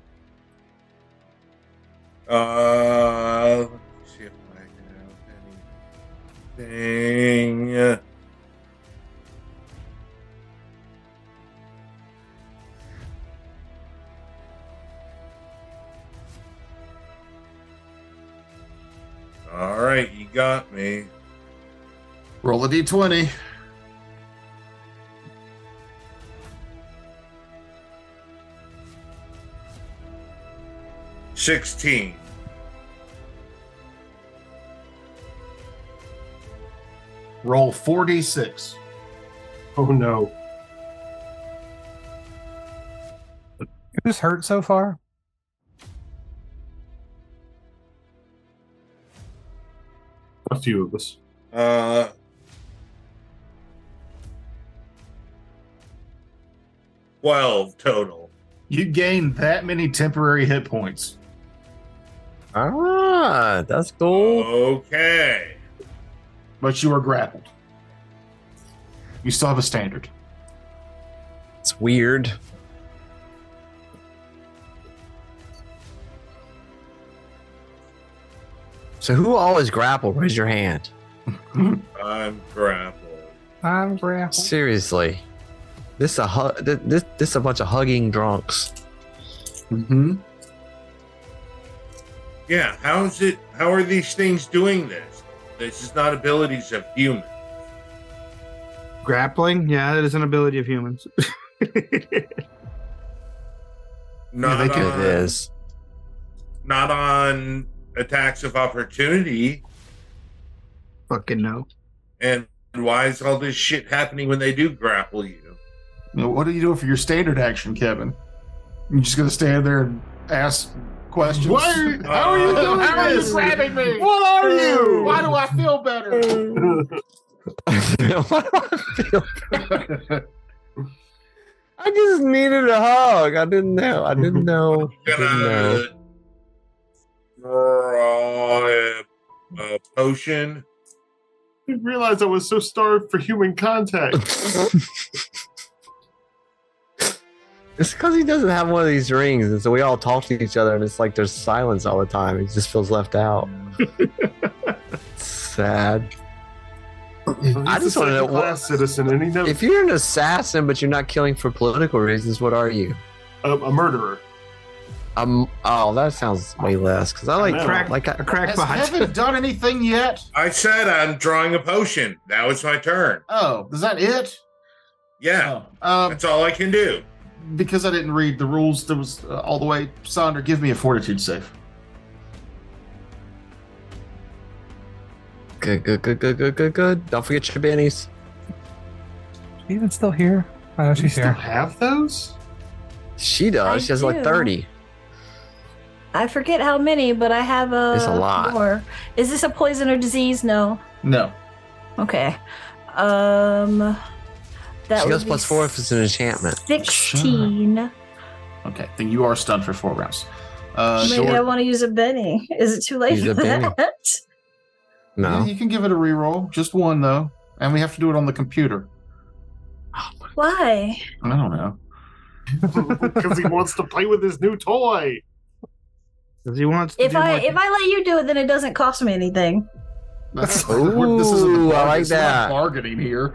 uh. Let me see if I can have anything. All right, you got me. Roll a d twenty. sixteen. Roll four d six. Oh no. Who's hurt so far? A few of us. Uh, twelve total. You gain that many temporary hit points. Ah, that's cool. Okay. But you are grappled. You still have a standard. It's weird. So who always grappled? Raise your hand. I'm grappled. I'm grappled. Seriously, this a hu- th- this this a bunch of hugging drunks. Mm-hmm. Yeah, how is it? How are these things doing this? This is not abilities of humans. Grappling? Yeah, that is an ability of humans. Not they can- on, It is. not on attacks of opportunity. Fucking no. And why is all this shit happening when they do grapple you? You know, what are you doing for your standard action, Kevin? You just gonna stand there and ask questions? Why are you, how are you Uh, doing How are you this? grabbing me? What are you? Why do I feel better? Why do I feel bad? I just needed a hug. I didn't know. I didn't know. I didn't know. Gonna draw a, a potion. I didn't realize I was so starved for human contact. It's because he doesn't have one of these rings, and so we all talk to each other, and it's like there's silence all the time. He just feels left out. It's sad. I just want to know what, class citizen, and he knows if you're an assassin, but you're not killing for political reasons. What are you? a, a murderer. Um. Oh, that sounds way less. Because I like I know. Crack, like a I, crack Has bot. Kevin done anything yet? I said I'm drawing a potion. That was my turn. Oh, is that it? Yeah, Oh, um, that's all I can do. because I didn't read the rules, there was uh, all the way. Sonder, give me a fortitude save. good, good, good, good, good, good, good. Don't forget your bennies. Even still here? I know Do you she's still here. have those? She does. I she has like do. thirty. I forget how many, but I have a, It's a lot. more. Is this a poison or disease? No. No. Okay. Um, that She would goes be plus four if it's an enchantment. Sixteen. Okay, then you are stunned for four rounds. Uh, Maybe Dor- I want to use a Benny. Is it too late Use for a Benny. that? No. Yeah, you can give it a reroll, just one though, and we have to do it on the computer. Why? I don't know. Because he wants to play with his new toy. Because he wants to If do I more- if I let you do it, then it doesn't cost me anything. That's, Ooh, this isn't the I bargain- like it's not that. bargaining here.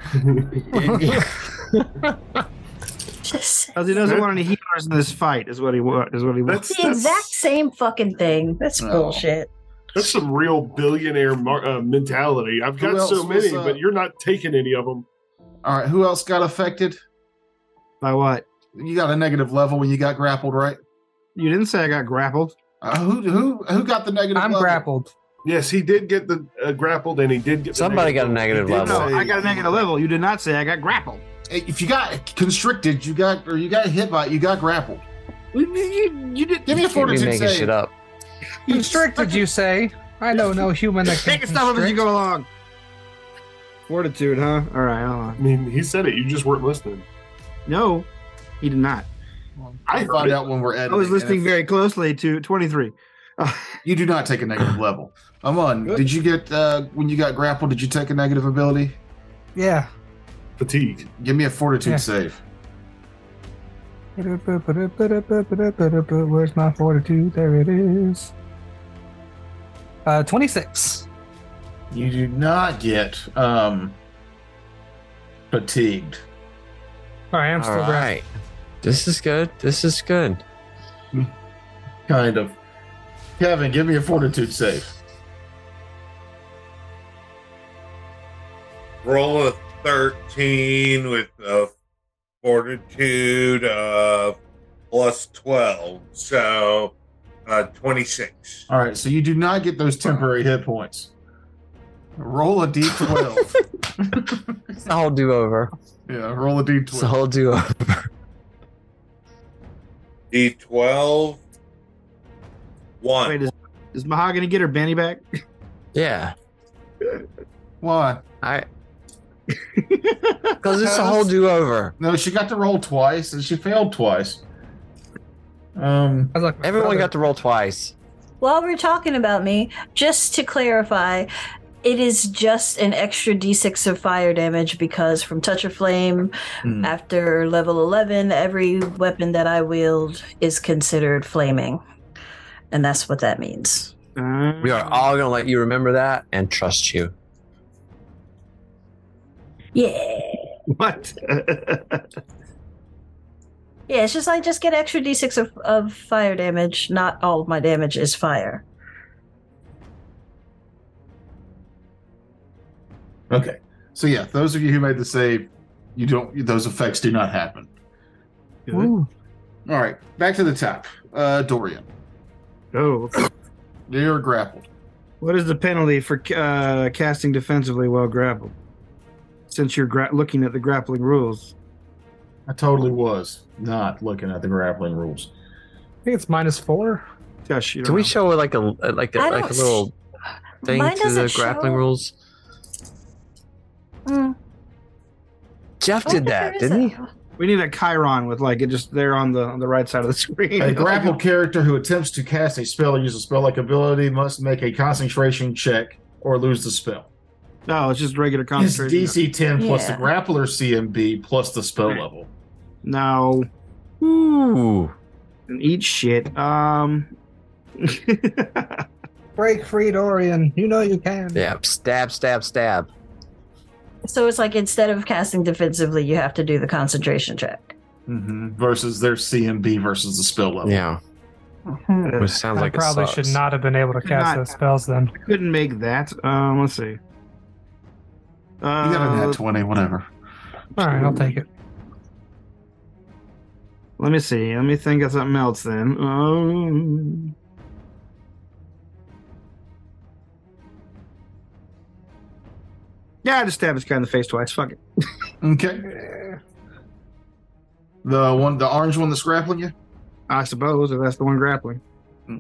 Just Because he doesn't want any healers in this fight, is what he wants. Is what he wants. That's, the exact that's, same fucking thing. That's No. bullshit. that's some real billionaire mar- uh, mentality. I've Who got else so many, was, uh, but you're not taking any of them. All right, who else got affected? By what? You got a negative level when you got grappled, right? You didn't say I got grappled. Uh, who who who got the negative I'm level? grappled. Yes, he did get the uh, grappled, and he did get. the Somebody got a He negative did level. No, say- I got a negative level. You did not say I got grappled. If you got constricted, you got or you got hit by, you got grappled. You, you, you did. Give me a Can't be fortitude making save. shit up. Constricted, you say? I know no human that can Take stuff up as you constrict. go along. Fortitude, huh? All right, hold on. I mean, he said it. You just weren't listening. No, he did not. I I find heard it. out when we're editing. I was and listening if- very closely to twenty-three. Uh, You do not take a negative level. Amon, Good. did you get uh, when you got grappled? Did you take a negative ability? Yeah. Fatigue. Give me a fortitude Yeah. save. Where's my fortitude? There it is. Uh, twenty-six. You do not get um, fatigued. All right, I'm All still grappled. right. This is good. This is good. Kind of. Kevin, give me a fortitude save. Roll a thirteen with a fortitude of plus twelve, so uh, twenty-six. All right, so you do not get those temporary hit points. Roll a d twelve. It's the whole do over. Yeah, roll a d It's the twelve. whole do over. D twelve. One. Wait, is, is Mahogany get her Benny back? Yeah. Why? I. Because it's a whole do over. No, she got to roll twice and she failed twice. Um, I was like, my Everyone brother. got to roll twice. While we're talking about me, just to clarify, it is just an extra d six of fire damage because from Touch of Flame, Hmm. after level eleven, every weapon that I wield is considered flaming. And that's what that means. Uh, We are all going to let you remember that and trust you. Yeah. What? Yeah, it's just I just get extra d six of, of fire damage. Not all of my damage is fire. okay. So yeah, those of you who made the save, you don't. Those effects do not happen. Ooh. All right, back to the top. Uh, Dorian, Oh, you're grappled. what is the penalty for uh, casting defensively while grappled? Since you're gra- looking at the grappling rules. I totally was not looking at the grappling rules. I think it's minus four. Gosh, you don't Can we know. show like a like a I like a don't little thing Mine to the doesn't grappling show. rules? Mm. Jeff I did wonder that, if didn't he? there is We need a Chiron with like it just there on the on the right side of the screen. A grappled character who attempts to cast a spell or use a spell-like ability must make a concentration check or lose the spell. No, it's just regular It's concentration. D C ten plus the Yeah. grappler C M B plus the spell level. No, Ooh. and eat shit. Um. Break free, Dorian. You know you can. Yeah. Stab, stab, stab. So it's like instead of casting defensively, you have to do the concentration check. Mm-hmm. Versus their C M B versus the spell level. Yeah. Mhm. Which sounds I like probably it sucks. should not have been able to cast Not- those spells then. Couldn't make that. Um. Let's see. You got a Uh, nat twenty, whatever. All right, I'll take it. let me see. Let me think of something else then. Um. Yeah, I just stab this guy in the face twice. Fuck it. Okay. The one, the orange one that's grappling you. I suppose if that's the one grappling. Hmm.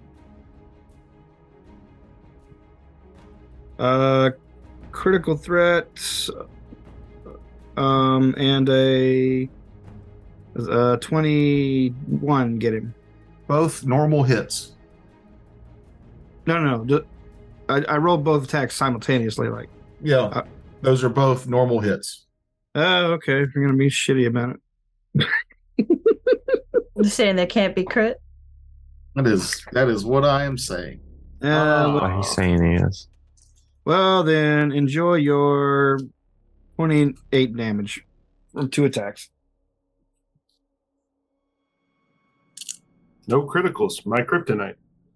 Uh, critical threat. Um, and a uh twenty-one. Get him. Both normal hits. No, no, no. ju- I, I rolled both attacks simultaneously. Like, Yeah, Uh, those are both normal hits. oh, okay. You're gonna be shitty about it. You're saying there can't be crit? That is that is what I am saying. Uh, Oh. What he's saying is. well, then enjoy your twenty-eight damage from two attacks. No criticals. My kryptonite.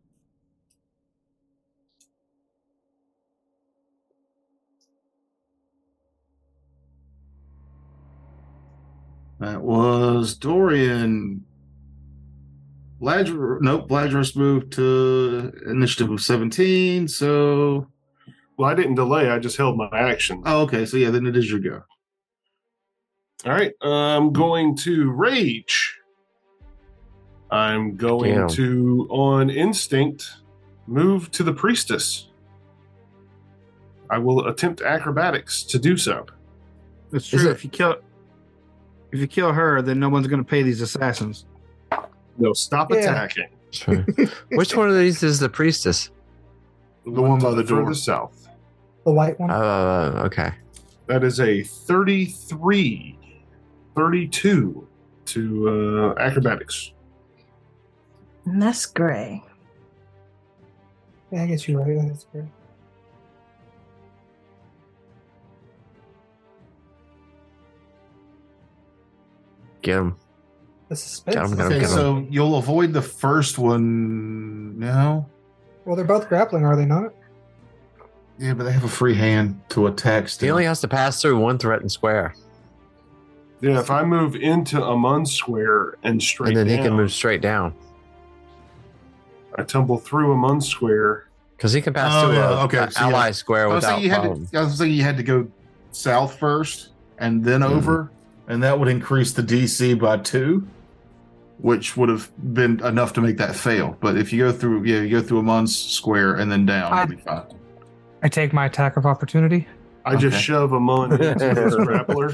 That was Dorian. Ladger, nope, Ladger's moved to initiative of seventeen. So, Well, I didn't delay. I just held my action. oh, okay. So yeah, then it is your go. All right. I'm going to rage. I'm going Damn. to, on instinct, move to the priestess. I will attempt acrobatics to do so. That's Is true. it- If you kill, if you kill her, then no one's gonna pay these assassins. No, stop Yeah. attacking. Sure. Which one of these is the priestess? The one by the door. further south. The white one. Uh, okay. That is a thirty-three, thirty-two to uh, acrobatics. And that's gray. Yeah, I guess you're right. That's great. Get him. The suspense. Got him, got him, Okay, get him. so you'll avoid the first one now. Well, they're both grappling, are they not? Yeah, but they have a free hand to attack He still. only has to pass through one threatened square, Yeah, if I move into Amun Square and straight and then he down, can move straight down. I tumble through Amun Square Because he can pass Oh, through yeah, a, okay, a so yeah. ally square I was without thinking you had problem. to. I was thinking you had to go south first and then Mhm. over, and that would increase the D C by two, which would have been enough to make that fail. But if you go through, yeah, you go through a Mons square and then down, I- you'll be fine. I take my attack of opportunity. I just Okay. shove a mun into this grappler.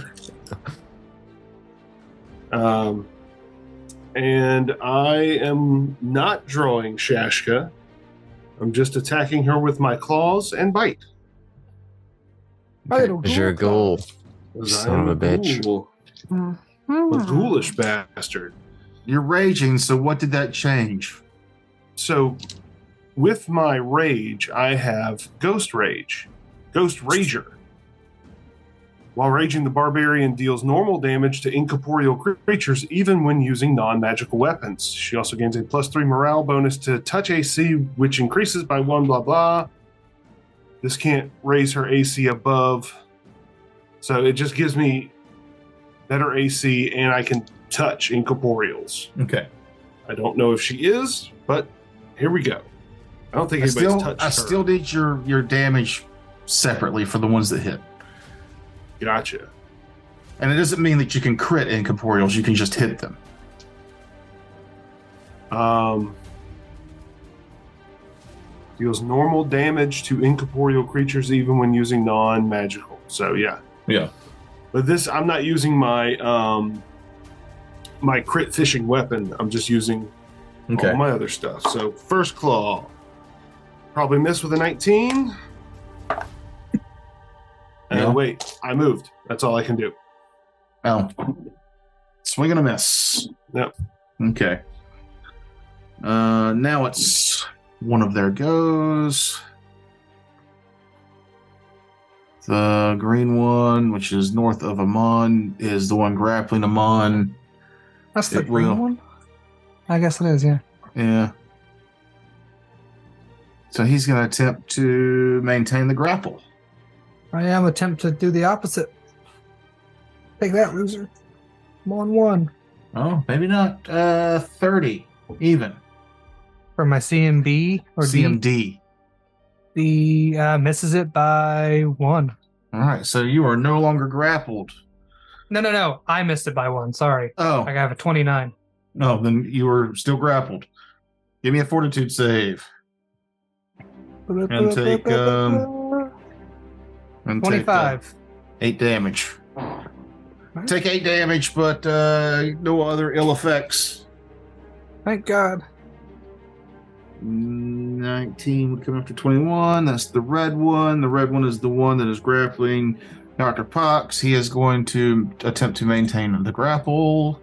Um, and I am not drawing Shashka. I'm just attacking her with my claws and bite. Little Is your goal? 'Cause I Son am of a bitch. ghoul. A ghoulish bastard. You're raging, so what did that change? So, with my rage, I have Ghost Rage, Ghost Rager. While raging, the barbarian deals normal damage to incorporeal creatures even when using non-magical weapons. She also gains a plus three morale bonus to touch A C, which increases by one blah blah. This can't raise her A C above, so it just gives me better A C, and I can touch incorporeals. Okay. I don't know if she is, but here we go. I don't think I anybody's still, touched I her. still need your your damage separately for the ones that hit. Gotcha. And it doesn't mean that you can crit incorporeals, you can just hit them. Um, deals normal damage to incorporeal creatures even when using non-magical. So yeah. Yeah. But this, I'm not using my um, my crit fishing weapon. I'm just using all my other stuff. So first claw, probably miss with a nineteen. And Yeah. wait, I moved. That's all I can do. Oh. Swing and a miss. Yep. Okay. Uh, now it's one of their goes. The green one, which is north of Amon, is the one grappling Amon. That's the It green will. one? I guess it is, yeah. Yeah. So he's going to attempt to maintain the grapple. I am attempt to do the opposite. Take that, loser. I'm on one. Oh, maybe not. Uh, thirty, even. For my C M B or C M D, D. the uh, misses it by one. All right, so you are no longer grappled. No, no, no. I missed it by one. Sorry. Oh, I have a twenty-nine. no, then you are still grappled. Give me a fortitude save. And take, um, And take, uh, twenty-five. eight damage. Take eight damage, but uh, no other ill effects. Thank God. nineteen would come after twenty-one. That's the red one. The red one is the one that is grappling Doctor Pox. He is going to attempt to maintain the grapple.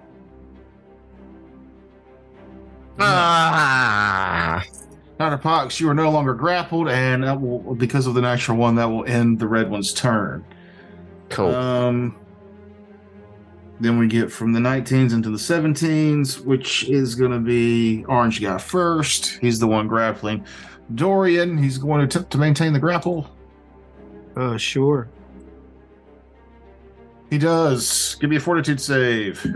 Ah! Doctor Pox, you are no longer grappled, and that will, because of the natural one, that will end the red one's turn. Cool. Um, then we get from the nineteens into the seventeens, which is going to be Orange Guy first. He's the one grappling Dorian. He's going to attempt to maintain the grapple. Uh, sure. He does. Give me a fortitude save.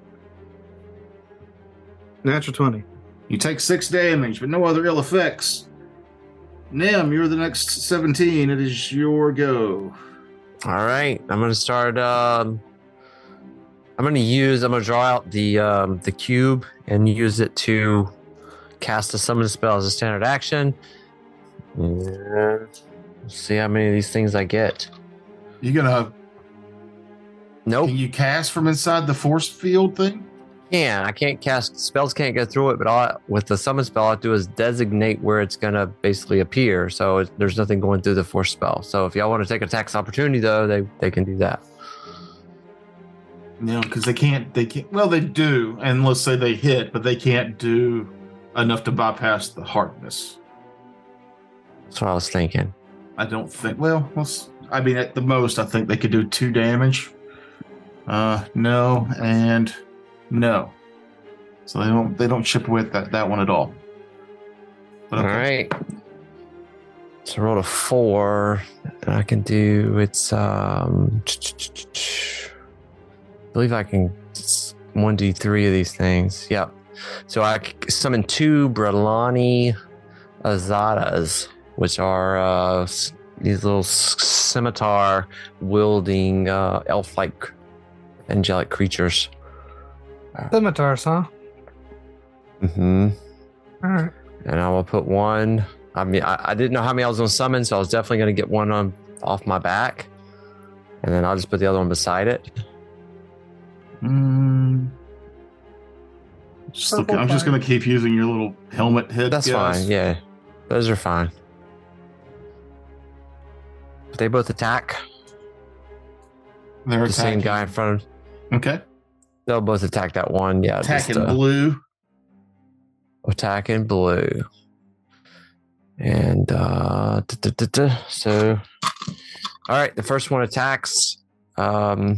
Natural twenty. You take six damage, but no other ill effects. Nim, you're the next seventeen. It is your go. All right, I'm gonna start. Um, I'm gonna use. I'm gonna draw out the um, the cube and use it to cast a summon spell as a standard action. And see how many of these things I get. You gonna? Nope. Can you cast from inside the force field thing? Yeah, I can't cast spells. Can't go through it. But all, with the summon spell, all I have to do is designate where it's gonna basically appear. So it, there's nothing going through the force spell. So if y'all want to take a tax opportunity, though, they they can do that. No, because they can't. They can't. Well, they do, and let's say they hit, but they can't do enough to bypass the hardness. That's what I was thinking. I don't think. Well, let's, I mean, at the most, I think they could do two damage. Uh, no, and no. So they don't. They don't chip away at that that one at all. But All right. So I rolled a four, and I can do it's um. I believe I can one d three of these things. Yep. So I c- summon two Brelani Azadas, which are uh, s- these little s- scimitar wielding uh, elf like angelic creatures. Scimitars, huh? hmm All right. And I will put one. I mean, I, I didn't know how many I was going to summon, so I was definitely going to get one on off my back. And then I'll just put the other one beside it. Mm. Just look, Purple I'm just fire. going to keep using your little helmet head. That's guys. fine. Yeah, those are fine. But they both attack. They're The same attacking. guy in front of. Okay. They'll both attack that one. Yeah, Attacking just, uh, blue. attack in blue. And uh duh, duh, duh, duh. So all right, the first one attacks. Um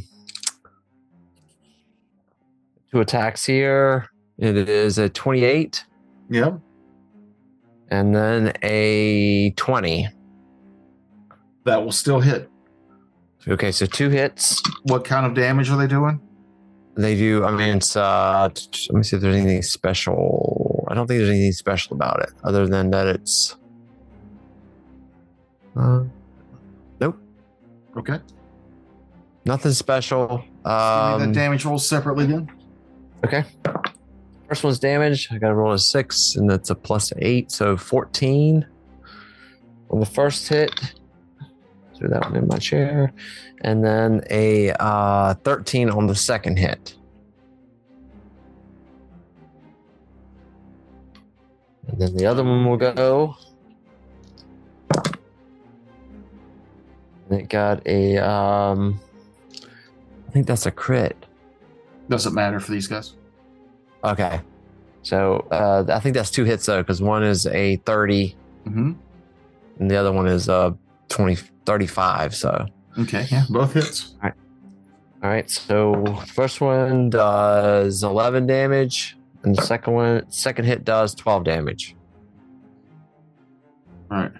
two attacks here. It is a twenty-eight Yep. and then a twenty. That will still hit. Okay, so two hits. What kind of damage are they doing? They do, I mean, it's uh t- t- let me see if there's anything special. I don't think there's anything special about it other than that it's uh nope, Okay. nothing special. Give me that Um damage roll separately again. Okay. First one's damage. I got to roll a six, and that's a plus eight, so fourteen on the first hit. Throw that one in my chair, and then a uh, thirteen on the second hit. And then the other one will go. And it got a. Um, I think that's a crit. Doesn't matter for these guys. Okay. So uh, I think that's two hits though, because one is a thirty Mm-hmm. and the other one is uh twenty, thirty-five. So Okay. Yeah. Both hits. all right. So first one does eleven damage, and the second one, second hit does twelve damage. All right.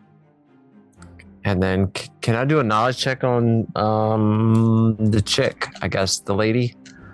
And then c- can I do a knowledge check on um the chick? I guess the lady.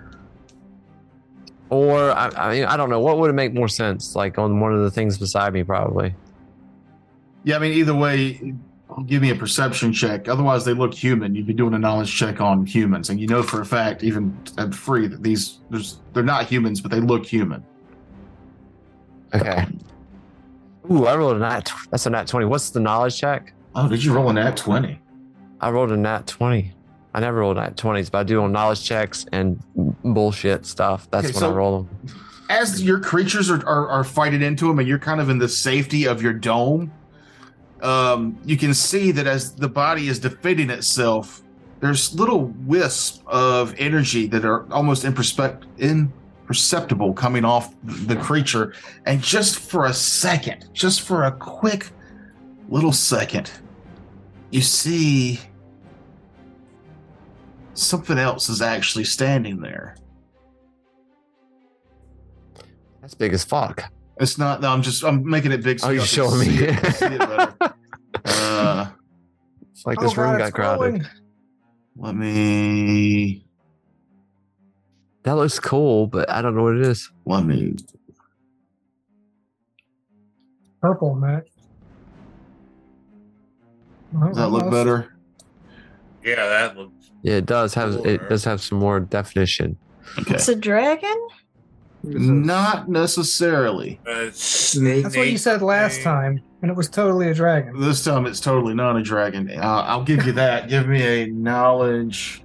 Or I, I mean I don't know, what would it make more sense? Like on one of the things beside me, probably. Yeah. I mean, either way, give me a perception check. Otherwise, they look human. You'd be doing a knowledge check on humans, and you know for a fact, even at free, that these there's they're not humans, but they look human. Okay. Ooh, I rolled a nat. That's a nat twenty. What's the knowledge check? Oh, did you roll a nat twenty? I rolled a nat twenty. I never roll nat twenties, but I do on knowledge checks and bullshit stuff. That's Okay, when so- I roll them. As your creatures are, are, are fighting into them and you're kind of in the safety of your dome, um, you can see that as the body is defending itself, there's little wisps of energy that are almost imperspect- imperceptible coming off the creature. And just for a second, just for a quick little second, you see something else is actually standing there. That's big as fuck. It's not. No, I'm just. I'm making it big. Oh, you you're can showing me. see it- see it better. Uh, It's like Oh, this room God, got it's crowded. glowing. let me. That looks cool, but I don't know what it is. Let me. Purple, Matt. Does that look better? Yeah, that looks. Yeah, it does have it does have some more definition. Okay. It's a dragon? Not necessarily. Uh, snake. That's what you said last time, and it was totally a dragon. This time it's totally not a dragon. Uh, I'll give you that. Give me a knowledge.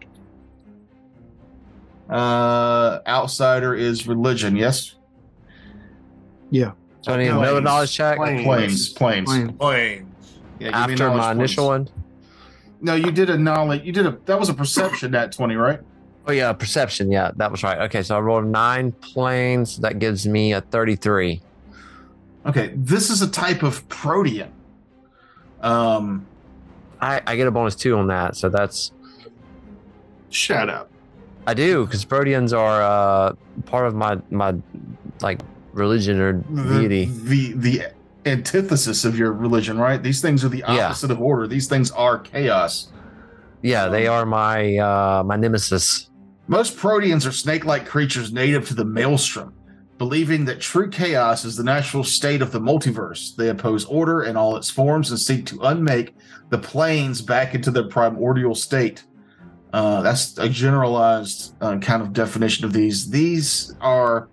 Uh, outsider is religion. Yes. So I need another Planes. knowledge check Planes. Planes. Planes. Planes. Planes. Yeah, give me after knowledge my planes. initial one. No, you did a knowledge. You did a. That was a perception. That twenty, right? Oh yeah, perception. Yeah, that was right. Okay, so I rolled nine planes. That gives me a thirty-three. Okay. This is a type of protean. Um. I, I get a bonus two on that, so that's Shut up. I do because proteans are uh, part of my my like religion or the, deity. the the antithesis of your religion, right? These things are the Yeah. opposite of order. These things are chaos. Yeah, they are my uh, my nemesis. Most proteans are snake-like creatures native to the maelstrom. believing that true chaos is the natural state of the multiverse. They oppose order in all its forms and seek to unmake the planes back into their primordial state. Uh, that's a generalized uh, kind of definition of these. These are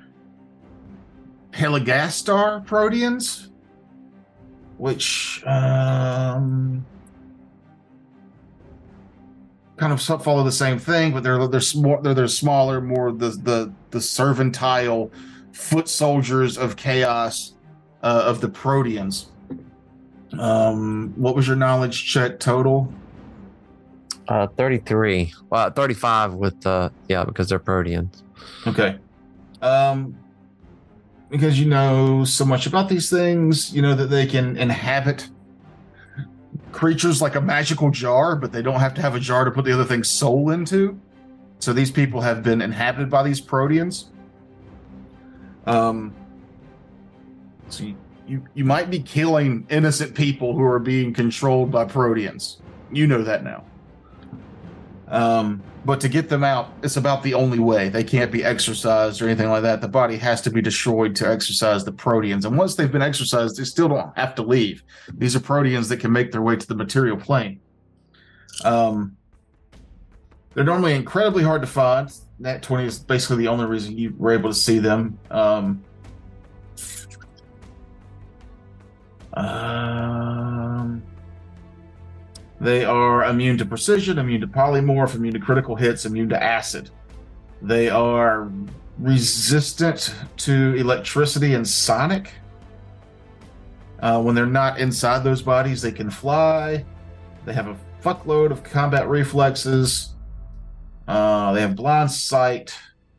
Heligastar Proteans, which um, kind of follow the same thing, but they're they're small, they're they're smaller, more the the the servitile foot soldiers of chaos uh, of the Proteans. Um, what was your knowledge check total? Uh, thirty-three. Well, thirty-five with uh, yeah, because they're Proteans. Okay. Um, because you know so much about these things, you know that they can inhabit creatures like a magical jar, but they don't have to have a jar to put the other thing's soul into. So these people have been inhabited by these Proteans. Um, so you, you, you might be killing innocent people who are being controlled by Proteans. You know that now. Um, but to get them out, it's about the only way. They can't be exorcised or anything like that. The body has to be destroyed to exorcise the Proteans. And once they've been exorcised, they still don't have to leave. These are Proteans that can make their way to the material plane. Um, they're normally incredibly hard to find. Nat twenty is basically the only reason you were able to see them. Um, um, they are immune to precision, immune to polymorph, immune to critical hits, immune to acid. They are resistant to electricity and sonic. Uh, when they're not inside those bodies, they can fly. They have a fuckload of combat reflexes. Uh, they have blind sight.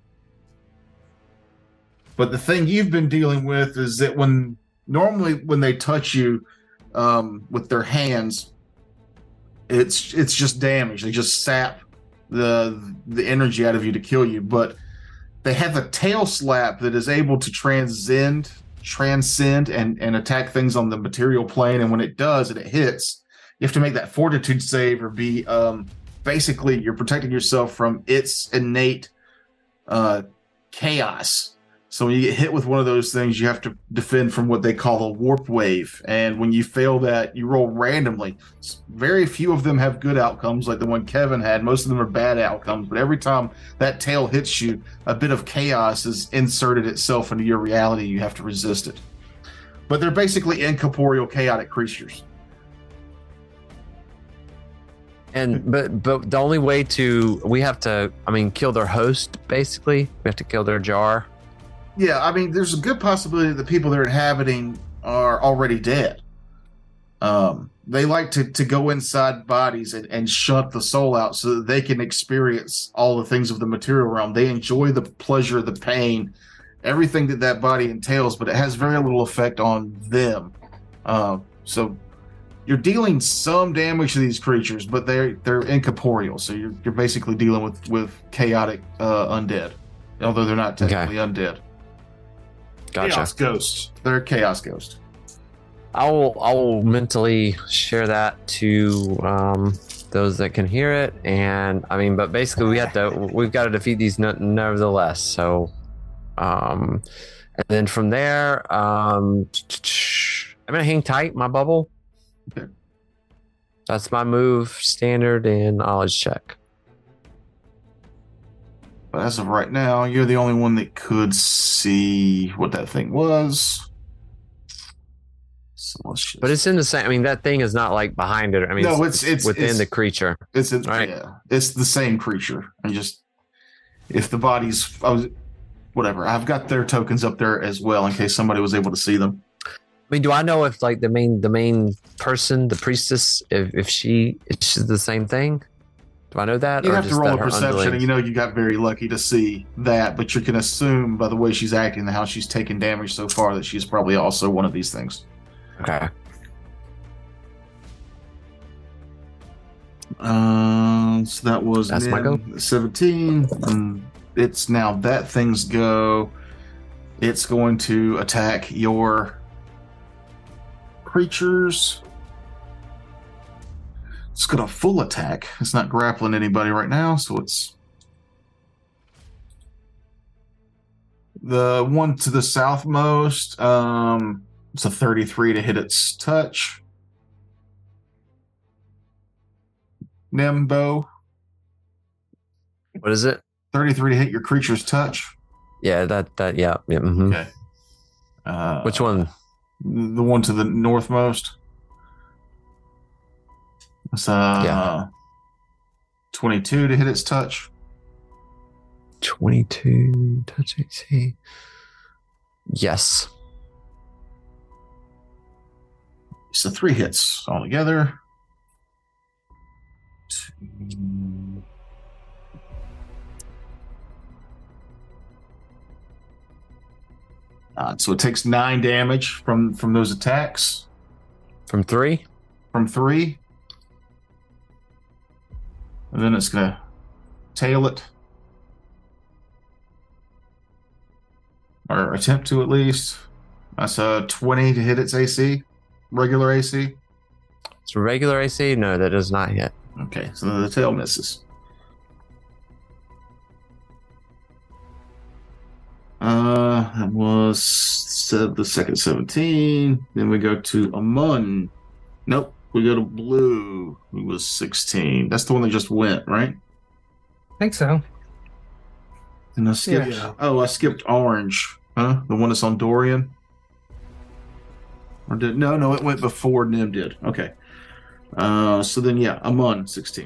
But the thing you've been dealing with is that when normally when they touch you um, with their hands, it's it's just damage. They just sap the the energy out of you to kill you. But they have a tail slap that is able to transcend transcend and, and attack things on the material plane. And when it does and it hits, you have to make that fortitude save or be um, basically you're protecting yourself from its innate uh, chaos. So when you get hit with one of those things, you have to defend from what they call a warp wave. And when you fail that, you roll randomly. Very few of them have good outcomes like the one Kevin had. Most of them are bad outcomes. But every time that tail hits you, a bit of chaos is inserted itself into your reality. You have to resist it. But they're basically incorporeal, chaotic creatures. And but but the only way to we have to I mean kill their host basically. We have to kill their jar. Yeah, I mean, there's a good possibility that the people they're inhabiting are already dead. Um, they like to, to go inside bodies and, and shut the soul out so that they can experience all the things of the material realm. They enjoy the pleasure, the pain, everything that that body entails, but it has very little effect on them. Uh, so you're dealing some damage to these creatures, but they're they're incorporeal. So you're you're basically dealing with with chaotic uh, undead, although they're not technically okay. undead. Gotcha. Chaos ghosts. They're a chaos ghost. I will I will mentally share that to um, those that can hear it, and I mean, but basically we have to we've got to defeat these nevertheless. So, um, and then from there, um, I'm gonna hang tight my bubble. Okay. That's my move, standard and knowledge check. But as of right now, you're the only one that could see what that thing was. So let's just... But it's in the same. I mean, that thing is not like behind it. I mean, no, it's, it's, it's within it's, the creature. It's in, right? Yeah, it's the same creature. I just if the bodies, I was whatever. I've got their tokens up there as well in case somebody was able to see them. I mean, do I know if like the main the main person, the priestess, if if she if she's the same thing? Do I know that? You or have to just roll that a her perception, underlings- and you know you got very lucky to see that, but you can assume by the way she's acting and how she's taken damage so far that she's probably also one of these things. Okay. Um, so that was That's my go. seventeen. And it's now that thing's go. It's going to attack your creatures. It's got a full attack. It's not grappling anybody right now, so it's The one to the southmost, um, it's a thirty-three to hit its touch. Nimbo, What is it? thirty-three to hit your creature's touch. Yeah, that that yeah. yeah mhm. Okay. Uh, Which one? The one to the northmost. It's uh, Yeah. twenty-two to hit its touch. twenty-two touch A C. Yes. So three hits altogether. Uh, so it takes nine damage from from those attacks. From three? From three. And then it's gonna tail it. Or attempt to, at least. That's a twenty to hit its A C. Regular A C. It's regular A C? No, that does not hit. Okay, so the tail misses. Uh, that was said the second seventeen. Then we go to Amun. Nope, we go to Blue, who was sixteen. That's the one that just went, right? I think so. And I skipped. Yeah. Oh, I skipped Orange. Huh? The one that's on Dorian. Or did no, no? It went before Nim did. Okay. Uh, so then yeah, Amun sixteen.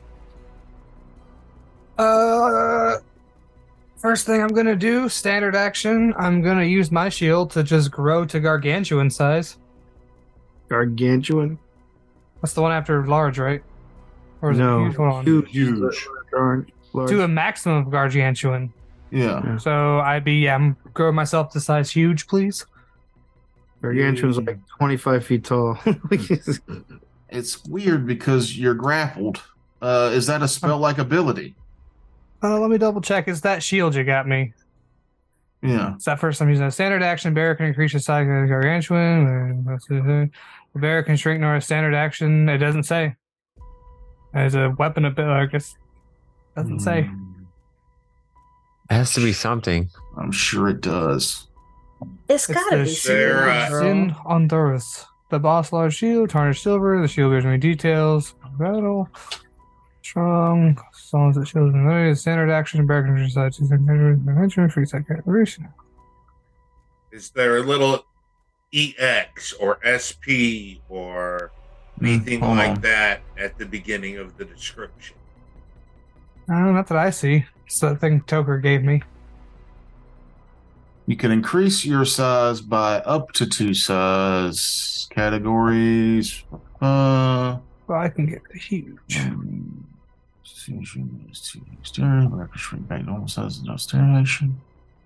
Uh, first thing I'm gonna do, standard action. I'm gonna use my shield to just grow to gargantuan size. Gargantuan. That's the one after large, right? Or is No, it huge? Hold on. huge. Huge. Large. Large. To a maximum of gargantuan. Yeah. So I'd be yeah, I'm grow myself to size huge, please. Gargantuan's like twenty-five feet tall. It's weird because you're grappled. Uh, is that a spell-like ability? Uh, let me double check. Is that shield you got me? Yeah. It's that first I'm using a standard action. Bear can increase the size of the gargantuan. The bear can shrink nor a standard action. It doesn't say. As a weapon ability, I guess. Doesn't say. Mm, It has to be something. I'm sure it does. It's It's gotta the be shield There, uh, silver. Sin Honduras. The boss large shield, tarnished silver. The shield gives me details. Battle. Strong. Songs that shield and standard action. Bear can increase the size of the gargantuan. Free set calibration. Is there a little E X or S P or anything hold like on. that at the beginning of the description? Uh, not that I see. It's that thing Toker gave me. You can increase your size by up to two size categories. Uh, Well, I can get the huge. um, shrink back normal size, no stimulation.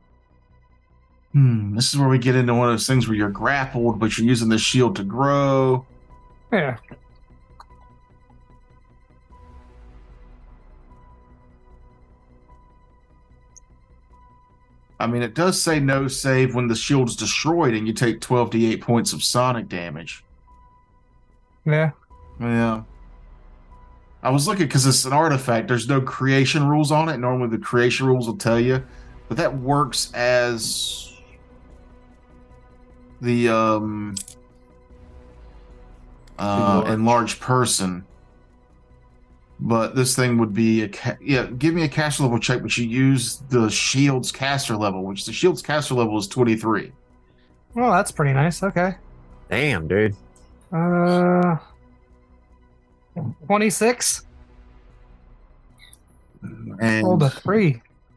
Hmm. This is where we get into one of those things where you're grappled, but you're using the shield to grow. Yeah. I mean, it does say no save when the shield's destroyed, and you take twelve d eight points of sonic damage. Yeah. Yeah. I was looking because it's an artifact. There's no creation rules on it. Normally, the creation rules will tell you, but that works as the um uh Enlarged. enlarged person. But this thing would be a ca- yeah. Give me a caster level check, but you use the shield's caster level, which the shield's caster level is twenty-three. Well, that's pretty nice. Okay. Damn, dude. Uh, twenty-six. And Rolled a three.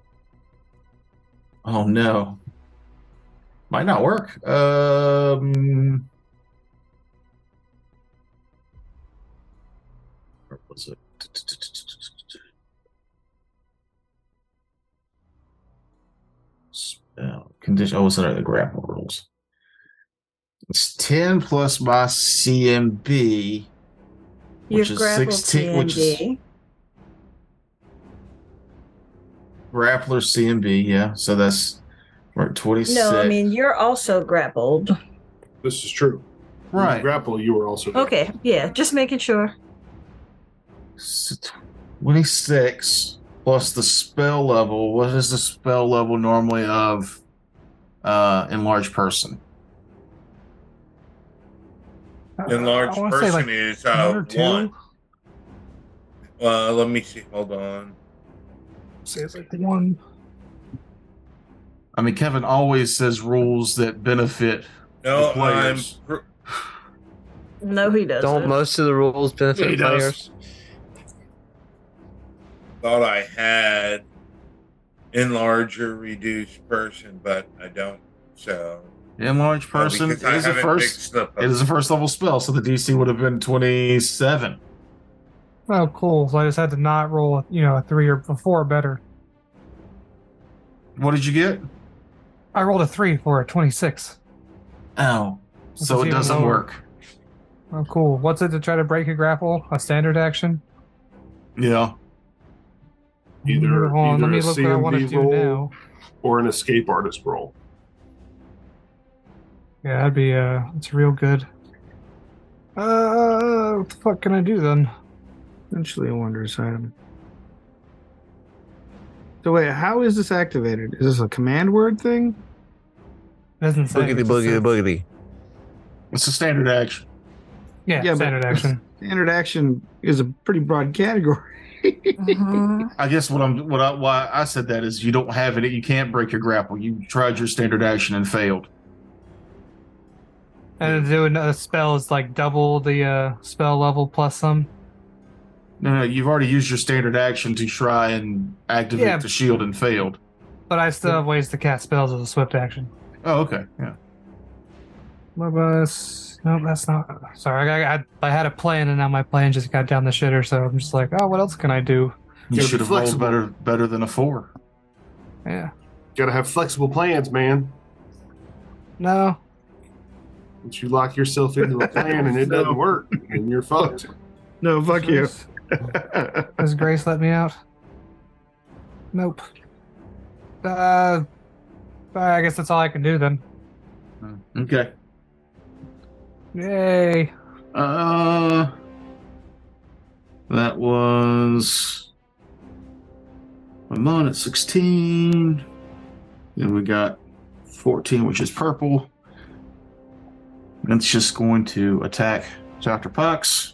oh no, might not work. Um, where was it? Spell condition. Oh, it's under the grapple rules. It's ten plus my C M B, which You've is grappled sixteen. Which is T M D. grappler C M B. Yeah, so that's we're at twenty-six. No, I mean you're also grappled. This is true. When you right. grapple, you were also Okay, yeah, just making sure. twenty-six plus the spell level. What is the spell level normally of uh, enlarged person. Enlarged I wanna say, person like, is one uh, or two. one. Uh, let me see. Hold on. Say it's like one. I mean, Kevin always says rules that benefit No, the players. I'm. No, he doesn't. Don't most of the rules benefit Yeah, he does. players? Thought I had enlarge or reduce person, but I don't. So Enlarged well, person because I is a haven't first. mixed the It is a first level spell, so the D C would have been twenty-seven. Oh, cool. So I just had to not roll, you know, a three or a four or better. What did you get? I rolled a three for a twenty-six. Oh, This so is it even doesn't lower. work. Oh, cool. What's it to try to break a grapple? A standard action? Yeah. Either, Hold on, let me either a look what I want to C M V do roll now. or an escape artist roll. Yeah, that'd be uh, it's real good. Uh, what the fuck can I do then? Eventually a wondrous item. So wait, how is this activated? Is this a command word thing? It doesn't say. Boogity it just boogity says- boogity. It's a standard action. Yeah, Yeah, but- standard action. Standard action is a pretty broad category. Mhm. I guess what I'm what I, why I said that is you don't have it. You can't break your grapple. You tried your standard action and failed. And to do another spell is like double the uh, spell level plus some. No, no, you've already used your standard action to try and activate Yeah. the shield and failed. But I still have ways to cast spells as a swift action. Oh, okay, yeah. What was? No, that's not. Sorry, I, I I had a plan and now my plan just got down the shitter. So I'm just like, oh, what else can I do? You Gotta should be have rolled flexible. better better than a four. Yeah. Gotta have flexible plans, man. No. Once you lock yourself into a plan and it No. doesn't work, and you're fucked. No, fuck you. Does Grace let me out? Nope. Uh, I guess that's all I can do then. Okay. Yay! Uh, that was I'm on at sixteen. Then we got fourteen, which is purple. That's just going to attack Doctor Pucks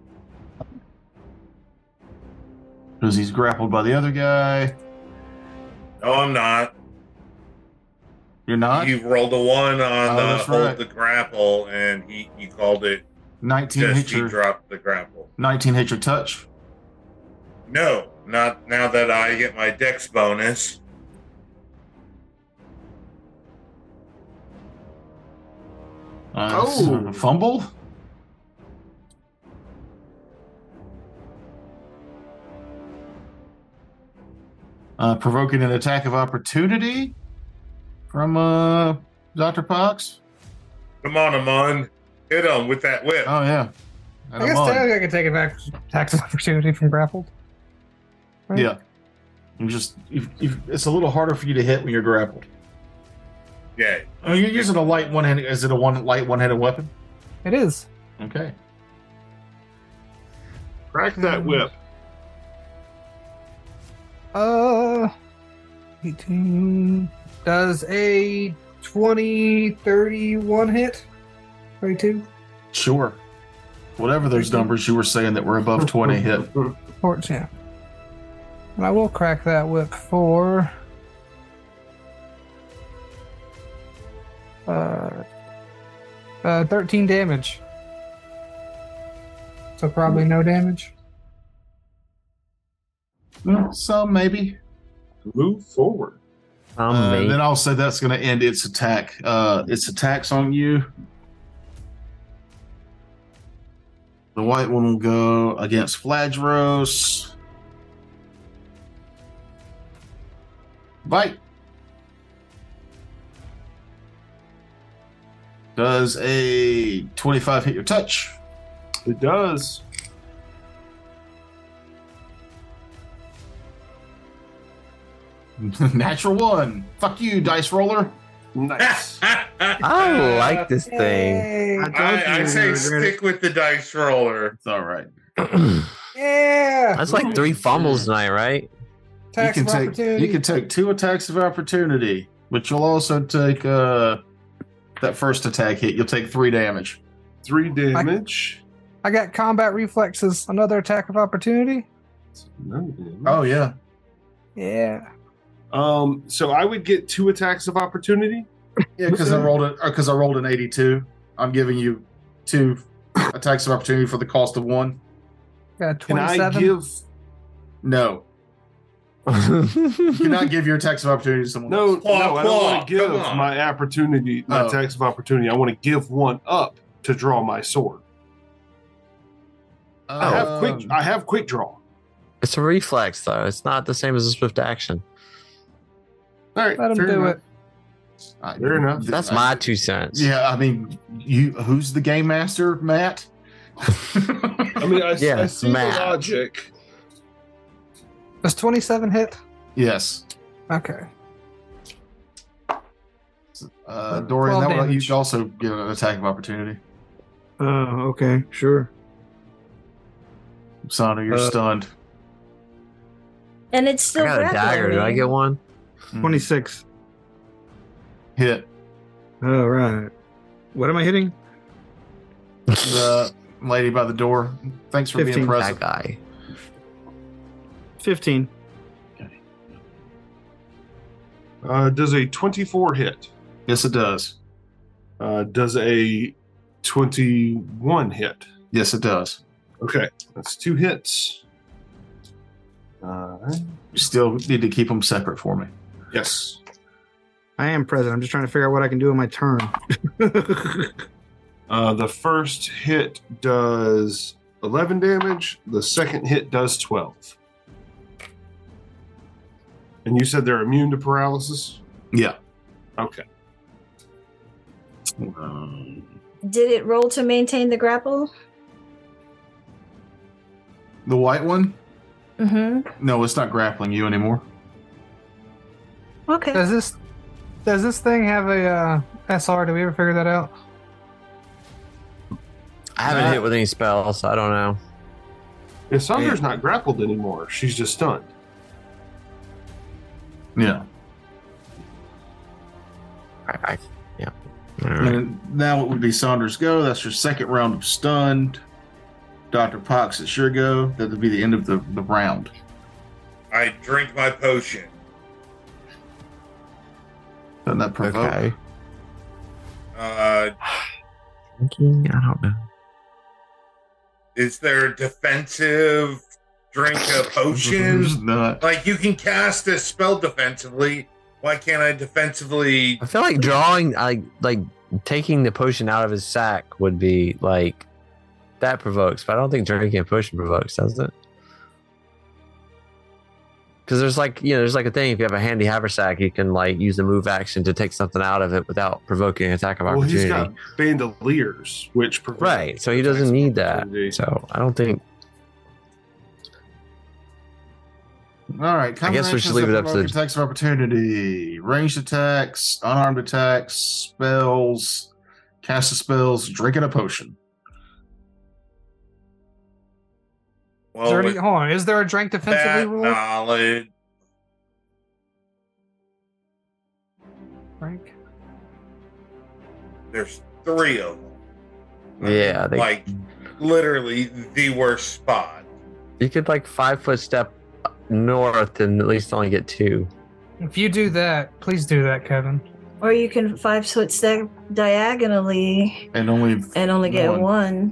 because he's grappled by the other guy. No, I'm not. You're not. You rolled a one on Oh, the that's hold right. the grapple, and he you called it nineteen just hit he your dropped the grapple. nineteen hit your touch. No, not now that I get my dex bonus. Uh, Oh. fumble. Uh, provoking an attack of opportunity from uh, Doctor Pox. Come on, Amon, hit him with that whip. Oh yeah, And I I'm guess on. technically I can take it back tax opportunity from grappled. Right? Yeah, you just you, you, it's a little harder for you to hit when you're grappled. Yeah, Oh, you're using a light one handed. Is it a one light one handed weapon? It is. Okay. Crack that whip. Uh, eighteen. Does a twenty, thirty-one hit? thirty-two? Sure. Whatever those numbers you were saying that were above twenty hit. fourteen. And I will crack that whip for. Uh, uh, thirteen damage. So probably no damage. Well, some maybe. Move forward. Um, Uh, me. then I'll say that's going to end its attack. Uh, its attacks on you. The white one will go against Flagros. Bite. Does a twenty-five hit your touch? It does. Natural one. Fuck you, dice roller. Nice. I like this thing. Yay. I told you I, you I were say gonna regret it. stick with the dice roller. It's all right. Yeah. That's like three fumbles tonight, right? Tax you of can take opportunity. you can take two attacks of opportunity. but you'll also take uh, that first attack hit. You'll take three damage. Three damage. I got combat reflexes. Another attack of opportunity. No damage. Oh yeah. Yeah. Um. So I would get two attacks of opportunity. Yeah, because I rolled it. Because I rolled an eighty-two. I'm giving you two attacks of opportunity for the cost of one. Got Can I twenty-seven. give? No, you cannot give your attacks of opportunity to someone. No, else. no. I don't Claw, want to give come on. my opportunity, my Oh. attacks of opportunity. I want to give one up to draw my sword. I have quick. Um, I have quick draw. It's a reflex, though. It's not the same as a swift action. All right. Let him fair do enough. it. I- Fair enough. That's I- my two cents. Yeah, I mean, you. Who's the game master, Matt? I mean, I, Yeah, I see Matt. the logic. Does twenty-seven hit? Yes. Okay. Uh, Dorian, twelve that would, you damage. could also get an attack of opportunity. Oh, okay, sure. Sana, you're Uh, stunned. And it's I still got a grappling dagger. Did I me. get one? Mm. Twenty-six. Hit. All right. What am I hitting? The lady by the door. Thanks for being fifteen. present. That guy. Fifteen. Uh, does a twenty-four hit? Yes, it does. Uh, does a twenty-one hit? Yes, it does. Okay, that's two hits. Uh, You still need to keep them separate for me. yes. I am present. I'm just trying to figure out what I can do in my turn. Uh, the first hit does eleven damage. The second hit does twelve. And you said they're immune to paralysis? Yeah. Okay. Um, Did it roll to maintain the grapple? the white one? Mm-hmm. No, it's not grappling you anymore. Okay. Does this does this thing have a uh, S R? Did we ever figure that out? I haven't Uh, hit with any spells, so I don't know. Yeah, Sandra's not grappled anymore. She's just stunned. Yeah. I, I, yeah. All right. And now it would be Saunders' go. That's your second round of stunned. Doctor Pox, it's your go. That would be the end of the, the round. I drink my potion. Doesn't that provoke? Okay. Uh, Drinking? I don't know. is there a defensive drink a potion? There's not. Like you can cast a spell defensively. Why can't I defensively? I feel like drawing, like, like taking the potion out of his sack would be like that provokes, but I don't think drinking a potion provokes, does it? Because there's like, you know, there's like a thing. If you have a handy haversack, you can like use the move action to take something out of it without provoking an attack of Well, he's opportunity. got bandoliers, which prevent Right, so he doesn't need that. opportunity. So I don't think. All right. I guess we should combinations leave it that up to provoke the- attacks of opportunity, ranged attacks, unarmed attacks, spells, cast of spells, drinking a potion. Is Well, there any, with hold on. Is there a drink defensively that rule? knowledge, Drink. there's three of them. Yeah, they, Like literally the worst spot. you could like five foot step north and at least only get two. If you do that, please do that, Kevin. Or you can five foot step diagonally And only and only get One. one.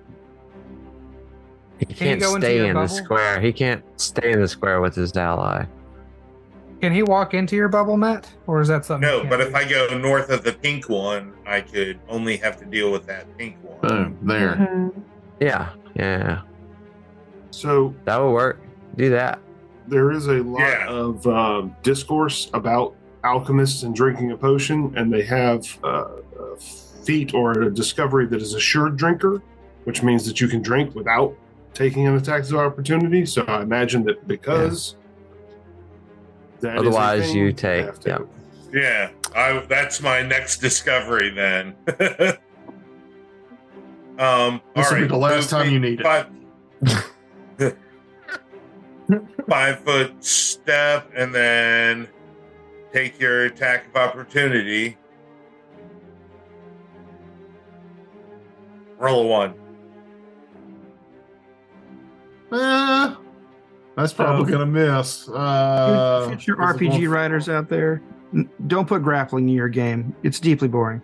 He Can you can't go into stay your in the bubble? square. He can't stay in the square with his ally. Can he walk into your bubble, Matt? Or is that something? No, he can't but if do? I go north of the pink one, I could only have to deal with that pink one. boom there. Mhm. Yeah, yeah, So that would work. Do that. there is a lot Yeah. of um, discourse about alchemists and drinking a potion, and they have uh, a feat or a discovery that is assured drinker, which means that you can drink without taking an attack of opportunity. So I imagine that because that is a Otherwise, thing, you I take- have to- yeah. Yeah, I, that's my next discovery then. um, This all will be right, the last move time me you need it. Five, five foot step and then take your attack of opportunity. Roll a one. Eh, that's probably Oh. gonna miss. Uh, Get your this is R P G going- writers out there. N- Don't put grappling in your game. It's deeply boring.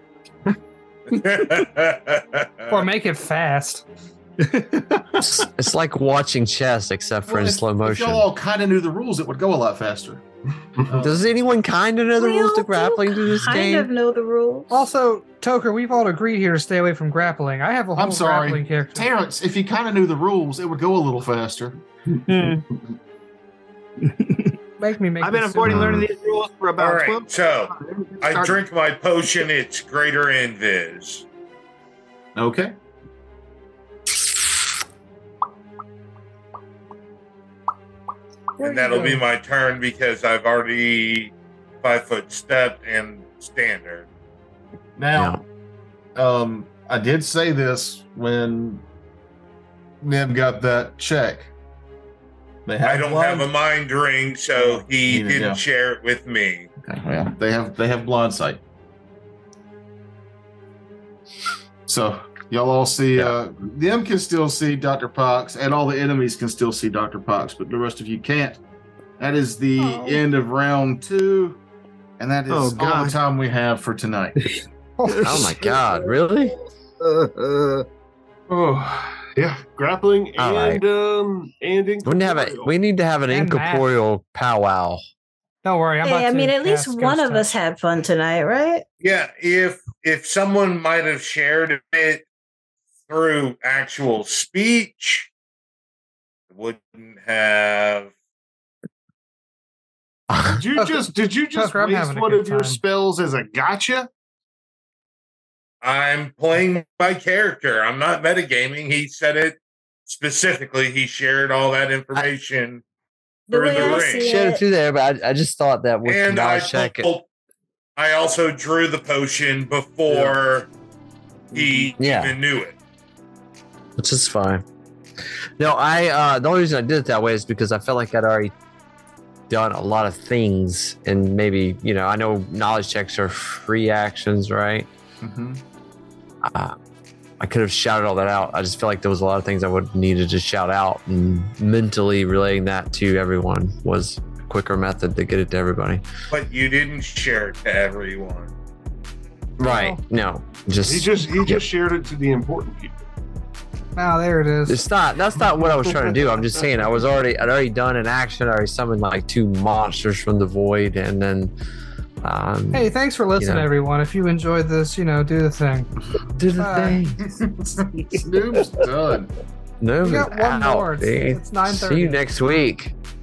Or make it fast. It's, it's like watching chess, except for Well, in if- slow If motion. y'all all kind of knew the rules, it would go a lot faster. Does anyone kind of know the We rules all to do grappling to this kind game? of know the rules. Also, Toker, we've all agreed here to stay away from grappling. I have a whole I'm sorry. grappling character. Terrence, if you kind of knew the rules, it would go a little faster. Make me make I've been this avoiding super- learning these rules for about All right, twelve. so I Start- drink my potion. It's greater invis. Okay. And that'll be my turn because I've already five foot stepped and standard. Now, um, I did say this when Nim got that check. They have I don't blind- have a mind ring, so he Neither, didn't yeah. share it with me. Okay, yeah, they have they have blind sight. So y'all all see. Uh, them can still see Doctor Pox, and all the enemies can still see Doctor Pox, but the rest of you can't. That is the Oh. end of round two, and that is Oh, all God. the time we have for tonight. Oh my god, really? Oh, yeah, grappling All and um and We need to have a incorporeal. we need to have an And math. incorporeal powwow. Don't worry. I'm about Hey, I to mean, at least cast one Ghost of us Touch. had fun tonight, right? Yeah, if if someone might have shared it through actual speech, wouldn't have. Did you just did you just Tucker, I'm waste having a one good of your time. spells as a gotcha? I'm playing my character. I'm not metagaming. He said it specifically. He shared all that information The through way the I ring. see Shared it- it through there, but I, I just thought that with And I knowledge check, it, pulled- I also drew the potion before he Yeah. even knew it. which is fine. No, I uh, the only reason I did it that way is because I felt like I'd already done a lot of things, and maybe you know I know knowledge checks are free actions, right? Mhm. Uh, I could have shouted all that out. I just feel like there was a lot of things I would needed to shout out, and mentally relaying that to everyone was a quicker method to get it to everybody. But you didn't share it to everyone. Right? No, just He just he just shared it to the important people. Ah, there it is. it's not. That's not what I was trying to do. I'm just saying I was already. I'd already done an action. I already summoned like two monsters from the void, and then. Um, Hey, thanks for listening, know. everyone. If you enjoyed this, you know, do the thing. do the uh, thing. Snoop's done. No, We got one out, more. It's- dude. it's nine See thirty. you next week.